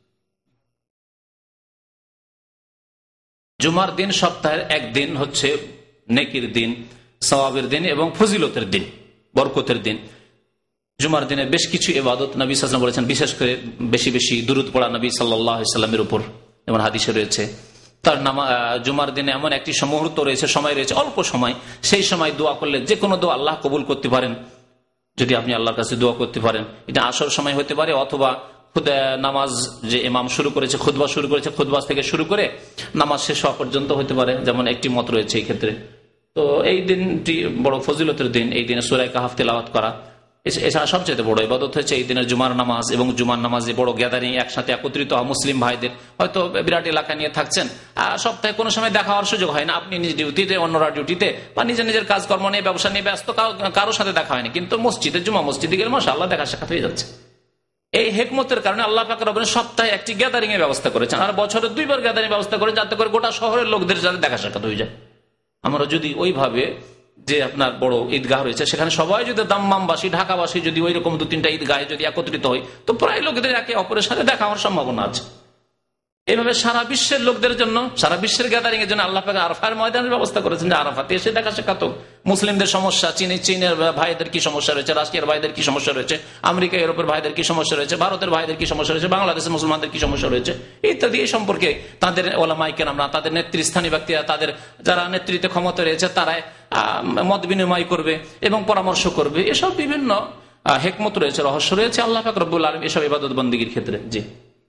জুমার দিন সপ্তাহের একদিন হচ্ছে নেকির দিন, সওয়াবের দিন এবং ফজিলতের দিন, বরকতের দিন। জুমার দিনে বেশ কিছু ইবাদত নবী সাল্লাল্লাহু আলাইহি ওয়াসাল্লাম বলেছেন, বিশেষ করে বেশি বেশি দুরূদ পড়া নবী সাল্লাল্লাহু আলাইহি ওয়াসাল্লামের উপর, যেমন হাদিসে রয়েছে। তার নামা জুমার দিনে এমন একটি মুহূর্ত রয়েছে, সময় রয়েছে, অল্প সময়, সেই সময় দোয়া করলে যে কোনো দোয়া আল্লাহ কবুল করতে পারেন, যদি আপনি আল্লাহর কাছে দোয়া করতে পারেন। এটা আসর সময় হতে পারে, অথবা নামাজ যে ইমাম শুরু করেছে, খুতবা শুরু করেছে, খুতবা থেকে শুরু করে নামাজ শেষ হওয়া পর্যন্ত হতে পারে, যেমন একটি মত রয়েছে এই ক্ষেত্রে। তো এই দিনটি বড় ফজিলতের দিন, এই দিনে সূরা কাহফ তেলাওয়াত করা। এছাড়া সবচেয়ে বড় ইবাদত হচ্ছে এই দিনের জুমার নামাজ, এবং জুমার নামাজে বড় গ্যাদারিং, একসাথে একত্রিত হওয়া মুসলিম ভাইদের। হয়তো বিরাট এলাকা নিয়ে থাকছেন, সপ্তাহে কোনো সময় দেখা হওয়ার সুযোগ হয় না, আপনি নিজ ডিউটিতে, অন্যরা ডিউটিতে, বা নিজের নিজের কাজকর্ম নিয়ে, ব্যবসা নিয়ে ব্যস্ত, কারোর সাথে দেখা হয়নি, কিন্তু মসজিদে, জুমা মসজিদে গেলে মাশাআল্লাহ দেখা সাক্ষাৎ হয়ে যাচ্ছে। এই হেকমতের কারণে আল্লাহ পাক রব্বুল আলামিন সপ্তাহে একটি গ্যাদারিং এর ব্যবস্থা করেছেন, আর বছরে দুইবার গ্যাদারিং ব্যবস্থা করেন, যাতে করে গোটা শহরের লোকদের সাথে দেখা সাক্ষাৎ হয়ে যায়। আমরা যদি ওইভাবে যে আপনার বড় ঈদগাহ রয়েছে, সেখানে সবাই যদি দাম্মামবাসী, ঢাকাবাসী যদি ওই রকম দু তিনটা ঈদগাহে যদি একত্রিত হয়, তো প্রায় লোকদের একে অপরের সাথে দেখা হওয়ার সম্ভাবনা আছে। এইভাবে সারা বিশ্বের লোকদের জন্য, সারা বিশ্বের গ্যাদারিং এর জন্য আল্লাহ পাক আরাফার ময়দানের ব্যবস্থা করেছেন, যে আরাফাতে এসে দেখা শেখাতো। মুসলিমদের সমস্যা, চীনে চীনের ভাইদের কি সমস্যা রয়েছে, রাশিয়ার ভাইদের কি সমস্যা রয়েছে, আমেরিকা ইউরোপের ভাইদের কি সমস্যা রয়েছে, ভারতের ভাইদের কি সমস্যা রয়েছে, বাংলাদেশের মুসলমানদের কি সমস্যা রয়েছে ইত্যাদি, এই সম্পর্কে তাদের ওলামায়ে কেরামরা, তাদের নেতৃস্থানীয় ব্যক্তিরা, তাদের যারা নেতৃত্বে ক্ষমতা রয়েছে, তারা মত বিনিময় করবে এবং পরামর্শ করবে। এসব বিভিন্ন হেকমত রয়েছে, রহস্য রয়েছে আল্লাহ পাক রব্বুল আলামিন এসব ইবাদত বন্দেগীর ক্ষেত্রে। জি,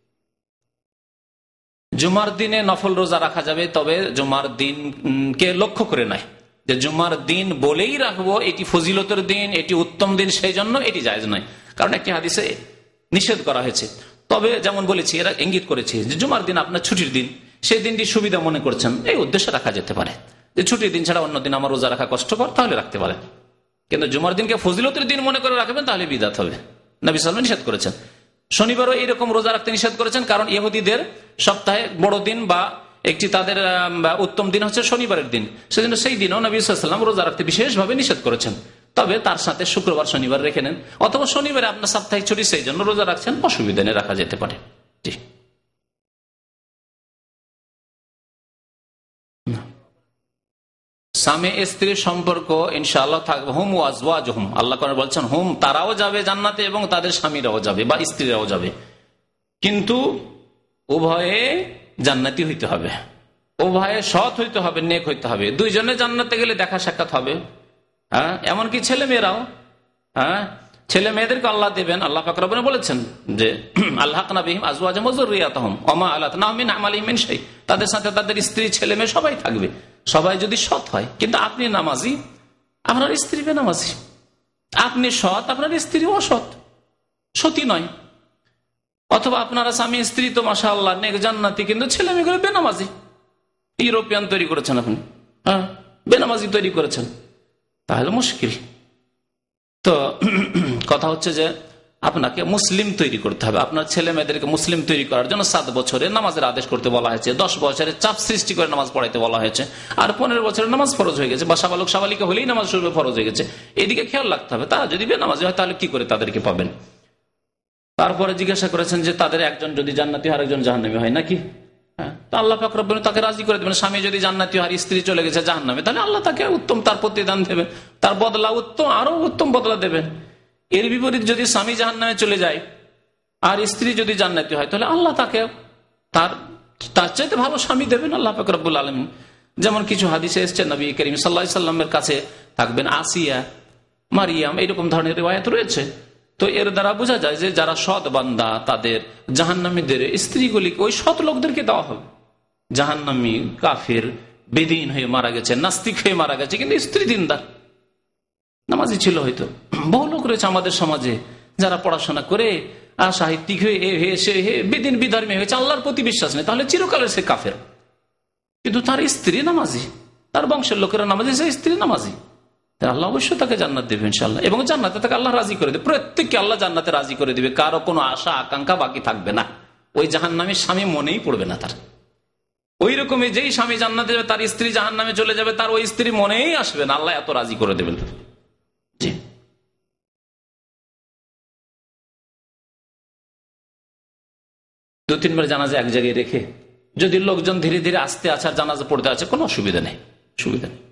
জুমার দিনে নফল রোজা রাখা যাবে, তবে জুমার দিনকে লক্ষ্য করে নয়, যে জুমার দিন বলেই রাখবো এটি ফজিলতের দিন, এটি উত্তম দিন, সেই জন্য এটি জায়েজ নয়। কারণ একটি হাদিসে নিষেধ করা হয়েছে। তবে যেমন বলেছি, এরা ইঙ্গিত করেছে যে জুমার দিন আপনার ছুটির দিন, সেই দিনটি সুবিধা মনে করছেন, এই উদ্দেশ্যে রাখা যেতে পারে। যে ছুটির দিন ছাড়া অন্য দিন আমার রোজা রাখা কষ্টকর, তাহলে রাখতে পারে। কিন্তু জুমার দিনকে ফজিলতের দিন মনে করে রাখবেন, তাহলে বিদাত হবে। নবী সাল্লাল্লাহু আলাইহি ওয়াসাল্লাম নিষেধ করেছেন। শনিবারও এইরকম রোজা রাখতে নিষেধ করেছেন, কারণ ইহুদিদের সপ্তাহে বড় দিন বা একটি তাদের উত্তম দিন হচ্ছে শনিবারের দিন, সেজন্য সেই দিনও নবী সাল্লাল্লাহু আলাইহি ওয়াসাল্লাম রোজা রাখতে বিশেষভাবে নিষেধ করেছেন। তবে তার সাথে শুক্রবার শনিবার রেখে নেন, অথবা শনিবারে আপনার সাপ্তাহিক ছুটি, সেই জন্য রোজা রাখছেন, অসুবিধা নেই, রাখা যেতে পারে। জি, স্বামী স্ত্রীর সম্পর্ক ইনশাআল্লাহ থাকবে। হুম ওয়াজওয়াজহুম, আল্লাহ কোরআনে বলছেন হুম, তারাও যাবে জান্নাতে এবং তাদের স্বামীরাও যাবে বা স্ত্রীরাও যাবে, কিন্তু উভয়ে জান্নাতি হইতে হবে, উভয়ে সৎ হইতে হবে, নেক হইতে হবে। দুইজনে জান্নাতে গেলে দেখা সাক্ষাৎ হবে। হ্যাঁ, এমনকি ছেলে মেয়েরাও, হ্যাঁ, ছেলে মেয়েদেরকে আল্লাহ দেবেন। আল্লাহ পাক রব্বুনা বলেছেন যে আল্লাহনা বিহিম আজওয়াজাহুম ওয়া যুররিয়াতাহুম ওয়া মা আলাতনাহুম মিন আমালিহিম মিন শাই, তাদের সাথে তাদের স্ত্রী ছেলে মেয়ে সবাই থাকবে, সবাই যদি সৎ হয়। কিন্তু আপনি নামাজি, আপনার স্ত্রী বেনামাজি, আপনি সৎ, আপনার স্ত্রী অসৎ, সতী নয়, অথবা আপনারা স্বামী স্ত্রী তো মাশাআল্লাহ নেক জান্নাতি, কিন্তু ছেলে মেয়েগুলো বেনামাজি, ইউরোপিয়ান তৈরি করেছেন আপনি, হ্যাঁ, বেনামাজি তৈরি করেছেন, তাহলে মুশকিল। তো কথা হচ্ছে যে আপনাকে মুসলিম তৈরি করতে হবে। আপনার ছেলে মেয়েদেরকে মুসলিম তৈরি করার জন্য সাত বছরে নামাজের আদেশ করতে বলা হয়েছে, দশ বছরে চাপ সৃষ্টি করে নামাজ পড়াইতে বলা হয়েছে, আর পনেরো বছরে নামাজ ফরজ হয়ে গেছে, বা সাবালক সাবালিকা হলেই নামাজ শুরু ফরজ হয়ে গেছে। এদিকে খেয়াল রাখতে হবে। তারা যদি বেনামাজি হয়, তাহলে কি করে তাদেরকে পাবেন? তারপরে জিজ্ঞাসা করেছেন যে তাদের একজন যদি জান্নাতি হয়, আরেকজন জাহান্নামী হয় নাকি? হ্যাঁ, তো আল্লাহ পাক রব্বুল তাকে রাজি করে দেবেন। স্বামী যদি জান্নাতি হয়, স্ত্রী চলে গেছে জাহান্নামে, তাহলে আল্লাহ তাকে উত্তম তার প্রতিদান দেবেন, তার বদলা উত্তম, আরো উত্তম বদলা দেবেন। এর বিপরীত যদি স্বামী জাহান্নামে চলে যায় আর স্ত্রী যদি জান্নাতি হয়, তাহলে আল্লাহ তাকে তার তার চাইতে ভালো স্বামী দেবেন আল্লাহ পাক রব্বুল আলামিন। যেমন কিছু হাদিসে এসেছে, নবী করিম সাল্লাল্লাহু আলাইহি ওয়াসাল্লামের কাছে থাকবেন আসিয়া, মারিয়াম, এরকম ধরনের রিওয়ায়াত রয়েছে। তো এর দ্বারা বোঝা যায় যে যারা সৎ বান্দা, তাদের জাহান্নামীদের স্ত্রীগুলিকে ওই সৎ লোকদেরকে দেওয়া হবে। জাহান্নামী, কাফির, বেদিন হয়ে মারা গেছে, নাস্তিক হয়ে মারা গেছে, কিন্তু স্ত্রী দিনদার, নামাজি ছিল। হয়তো বহু লোক রয়েছে আমাদের সমাজে যারা পড়াশোনা করে আর সাহিত্যিক হয়ে এ হয়ে সে হে বেদিন বিধর্মী হয়েছে, আল্লাহর প্রতি বিশ্বাস নেই, তাহলে চিরকালের সে কাফের। কিন্তু তার স্ত্রী নামাজি, তার বংশের লোকেরা নামাজি, সে স্ত্রী নামাজি, আল্লাহ অবশ্যই তাকে জান্নাত দেবে ইনশাআল্লাহ, এবং জান্নাতে তাকে আল্লাহ রাজি করে দেবে। প্রত্যেককে আল্লাহ জান্নাতে রাজি করে দিবে, কারো কোনো আশা আকাঙ্ক্ষা বাকি থাকবে না। ওই জাহান্নামী স্বামী মনেই পড়বে না তার। ওই রকমই যেই স্বামী জান্নাতে যাবে, তার স্ত্রী জাহান্নামে চলে যাবে, তার ওই স্ত্রী মনেই আসবে না, আল্লাহ এত রাজি করে দেবেন। জি, দু তিনবার জানাজা এক জায়গায় রেখে যদি লোকজন ধীরে ধীরে আসতে আছে আর জানাজা পড়তে আছে, কোনো অসুবিধা নেই, সুবিধা নেই।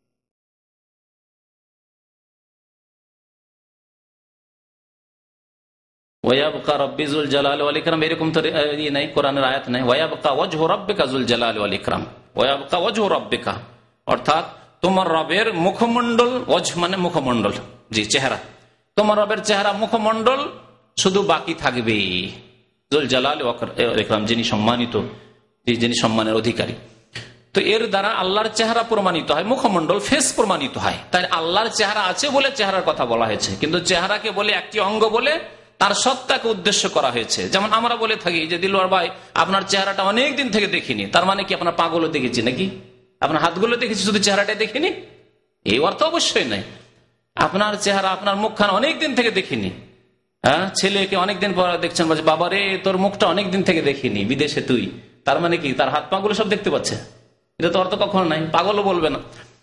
ওয়ায়াবকা রাব্বি যুল জালালি ওয়াল ইকরাম, এরকম তো ইয়ে নাই, কোরআনের আয়াত নাই। ওয়ায়াবকা ওয়াজহু রাব্বিকা যুল জালালি ওয়াল ইকরাম, ওয়ায়াবকা ওয়াজহু রাব্বিকা, অর্থাৎ তোমার রবের মুখমণ্ডল, ওয়াজহ মানে মুখমণ্ডল, জি চেহারা, তোমার রবের চেহারা মুখমণ্ডল শুধু বাকি থাকবে। যুল জালালি ওয়াল ইকরাম, যিনি সম্মানিত, যিনি সম্মানের অধিকারী। তো এর দ্বারা আল্লাহর চেহারা প্রমাণিত হয়, মুখমণ্ডল ফেস প্রমাণিত হয়। তাই আল্লাহর চেহারা আছে বলে চেহারার কথা বলা হয়েছে, কিন্তু চেহারাকে বলে একটি অঙ্গ বলে তার সত্তাকে উদ্দেশ্য করা হয়েছে। যেমন আমরা বলে থাকি যে দিলওয়ার ভাই আপনার চেহারাটা অনেক দিন থেকে দেখিনি, তার মানে কি আপনার পাগুলো দেখেছি নাকি, আপনার হাতগুলো দেখেছি, শুধু চেহারাটাই দেখিনি, এই অর্থ অবশ্যই নাই। আপনার চেহারা, আপনার মুখখানা অনেকদিন থেকে দেখিনি। হ্যাঁ, ছেলেকে অনেকদিন পর দেখছেন, বলছে বাবা রে তোর মুখটা অনেকদিন থেকে দেখিনি, বিদেশে তুই, তার মানে কি তার হাত পাগুলো সব দেখতে পাচ্ছে, এটা তো অর্থ কখনো নাই, পাগলও বলবে না।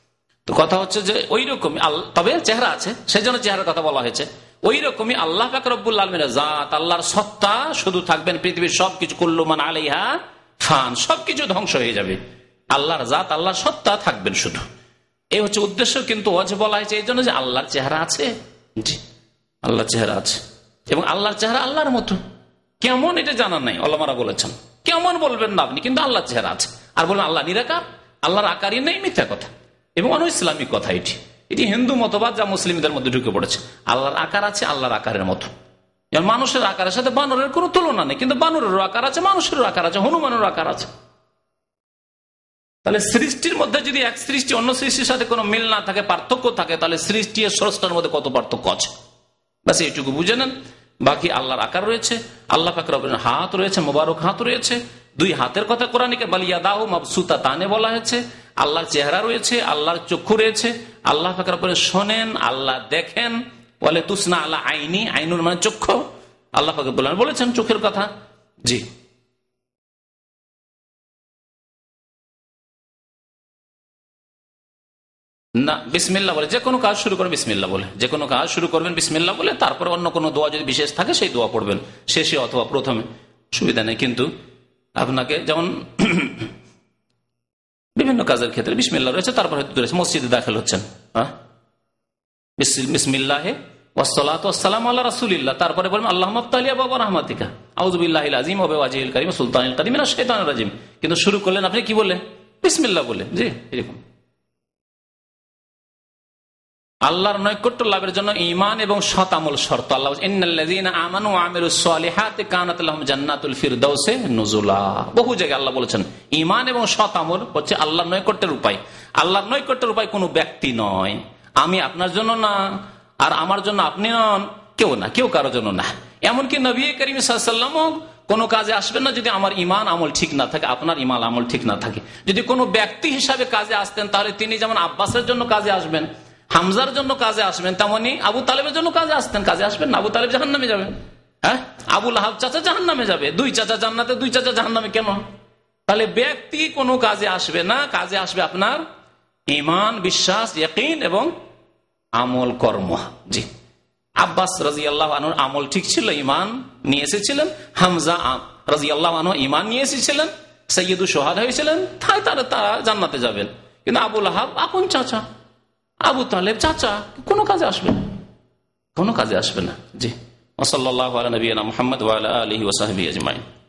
তো কথা হচ্ছে যে ওই রকমই, তবে চেহারা আছে, সেই জন্য চেহারার কথা বলা হয়েছে। ওই রকমই আল্লাহ পাক রব্বুল আলামিনের জাত, আল্লাহর সত্তা শুধু থাকবেন। পৃথিবীর সবকিছু কুল্লু মান আলাইহা ফান, সবকিছু ধ্বংস হয়ে যাবে, আল্লাহর জাত আল্লাহর সত্তা থাকবেন শুধু। এই হচ্ছে উদ্দেশ্য। কিন্তু ওয়াজ বলা হয়েছে এই জন্য যে আল্লাহর চেহারা আছে। জি, আল্লাহর চেহারা আছে, এবং আল্লাহর চেহারা আল্লাহর মতো। কেমন এটা জানা নাই, ওলামারা বলেছেন। কেমন বলবেন না আপনি, কিন্তু আল্লাহর চেহারা আছে। আর বলবেন আল্লাহ নিরাকার, আল্লাহর আকারই নেই, মিথ্যা কথা এবং অন ইসলামিক কথা। এটি এটি হিন্দু মতবাদ যা মুসলিমদের মধ্যে ঢুকে পড়েছে। আল্লাহর আকার আছে, আল্লাহর আকারের মতো। যেমন মানুষের আকারের সাথে বানরের কোনো তুলনা নেই, কিন্তু বানরেরও আকার আছে, মানুষেরও আকার আছে, হনুমানেরও আকার আছে। তাহলে সৃষ্টির মধ্যে যদি এক সৃষ্টি অন্য সৃষ্টির সাথে কোনো মিল না থাকে, পার্থক্য থাকে, তাহলে সৃষ্টি আর স্রষ্টার মধ্যে কত পার্থক্য আছে, ব্যাস এইটুকু বুঝে নেন। বাকি আল্লাহর আকার রয়েছে, আল্লাহ পাক রব্বুল হাত রয়েছে, মোবারক হাত রয়েছে। দুই হাতের কথা কোরআনে বালিয়াদাহু মাবসুতাতানে বলা হয়েছে। আল্লাহর চেহারা রয়েছে, আল্লাহর চক্ষু রয়েছে, আল্লাহ পাক রব্বুল শোনেন, আল্লাহ দেখেন। বলে তুসনা আল্লাহ আইনি, আইনুর মানে চক্ষু, আল্লাহ পাক রব্বুল বলেছেন চোখের কথা। জি, না বিসমিল্লাহ বলে যে কোনো কাজ শুরু করবেন, বিসমিল্লাহ বলে যে কোনো কাজ শুরু করবেন, বিসমিল্লাহ বলে। তারপরে অন্য কোনো দোয়া যদি বিশেষ থাকে সেই দোয়া পড়বেন শেষে অথবা প্রথমে, সুবিধা নেই। কিন্তু আপনাকে যেমন বিভিন্ন কাজের ক্ষেত্রে বিসমিল্লাহ রয়েছে, তারপরে মসজিদে দাখিল হচ্ছেন, হ্যাঁ বিসমিল্লাহে ওয়াসসালাতু ওয়াসসালামু আলা রাসূলিল্লাহ, তারপরে বলবেন আল্লাহুম্মা আফতালি আবওয়াবা রাহমাতিকা আউযু বিল্লাহিল আযীম ওয়া বিওয়াজিহিল কারীম সুলতানিল কারীম মিনাশ শাইতানির রাজীম। কিন্তু শুরু করলেন আপনি কি বললেন? বিসমিল্লাহ বলে। জি, এরকম। আল্লাহর নৈকট্য লাভের জন্য ঈমান এবং সৎ আমল শর্ত। আল্লাহ ইন্নাল্লাযীনা আমানু ওয়া আমিলুস সলিহাতি কানাত লাহুম জান্নাতুল ফিরদাউসি নুজুলা। বহু জায়গায় আল্লাহ বলেছেন ঈমান এবং সৎ আমল হচ্ছে আল্লাহর নৈকট্যের উপায়। আল্লাহর নৈকট্যের উপায় কোনো ব্যক্তি নয়, আমি আপনার জন্য না, আর আমার জন্য আপনি নন, কেউ না, কেউ কারোর জন্য না। এমনকি নবী করিম সাল্লাল্লাহু আলাইহি ওয়াসাল্লাম কোনো কাজে আসবেন না যদি আমার ঈমান আমল ঠিক না থাকে, আপনার ঈমান আমল ঠিক না থাকে। যদি কোনো ব্যক্তি হিসাবে কাজে আসতেন তাহলে তিনি যেমন আব্বাসের জন্য কাজে আসবেন, হামজার জন্য কাজে আসবেন, তেমনি আবু তালেবের জন্য কাজে আসতেন। কাজে আসবেন না, আবু তালেব জাহান্নামে যাবেন। হ্যাঁ, আবু লাহাব চাচা জাহান্নামে যাবে, দুই চাচা জান্নাতে, দুই চাচা জাহান্নামে। কেন? তাহলে ব্যক্তি কোনো কাজে আসবে না, কাজে আসবে আপনার ঈমান, বিশ্বাস, ইয়াকিন এবং আমল কর্ম। জি, আব্বাস রাদিয়াল্লাহু আনহুর আমল ঠিক ছিল, ঈমান নিয়ে এসেছিলেন। হামজা রাদিয়াল্লাহু আনহু ঈমান নিয়ে এসেছিলেন, সাইয়্যিদুশ শুহাদা হয়েছিলেন, তাই তারা তারা জান্নাতে যাবেন। কিন্তু আবু লাহাব আপন চাচা, আবু তালেব চাচা, কোনো কাজে আসবে না, কোনো কাজে আসবে না। জি, ওয়া সাল্লাল্লাহু আলা নবিয়িনা মুহাম্মদ ওয়া আলা আলিহি ওয়া সাহবিহি আজমাইন।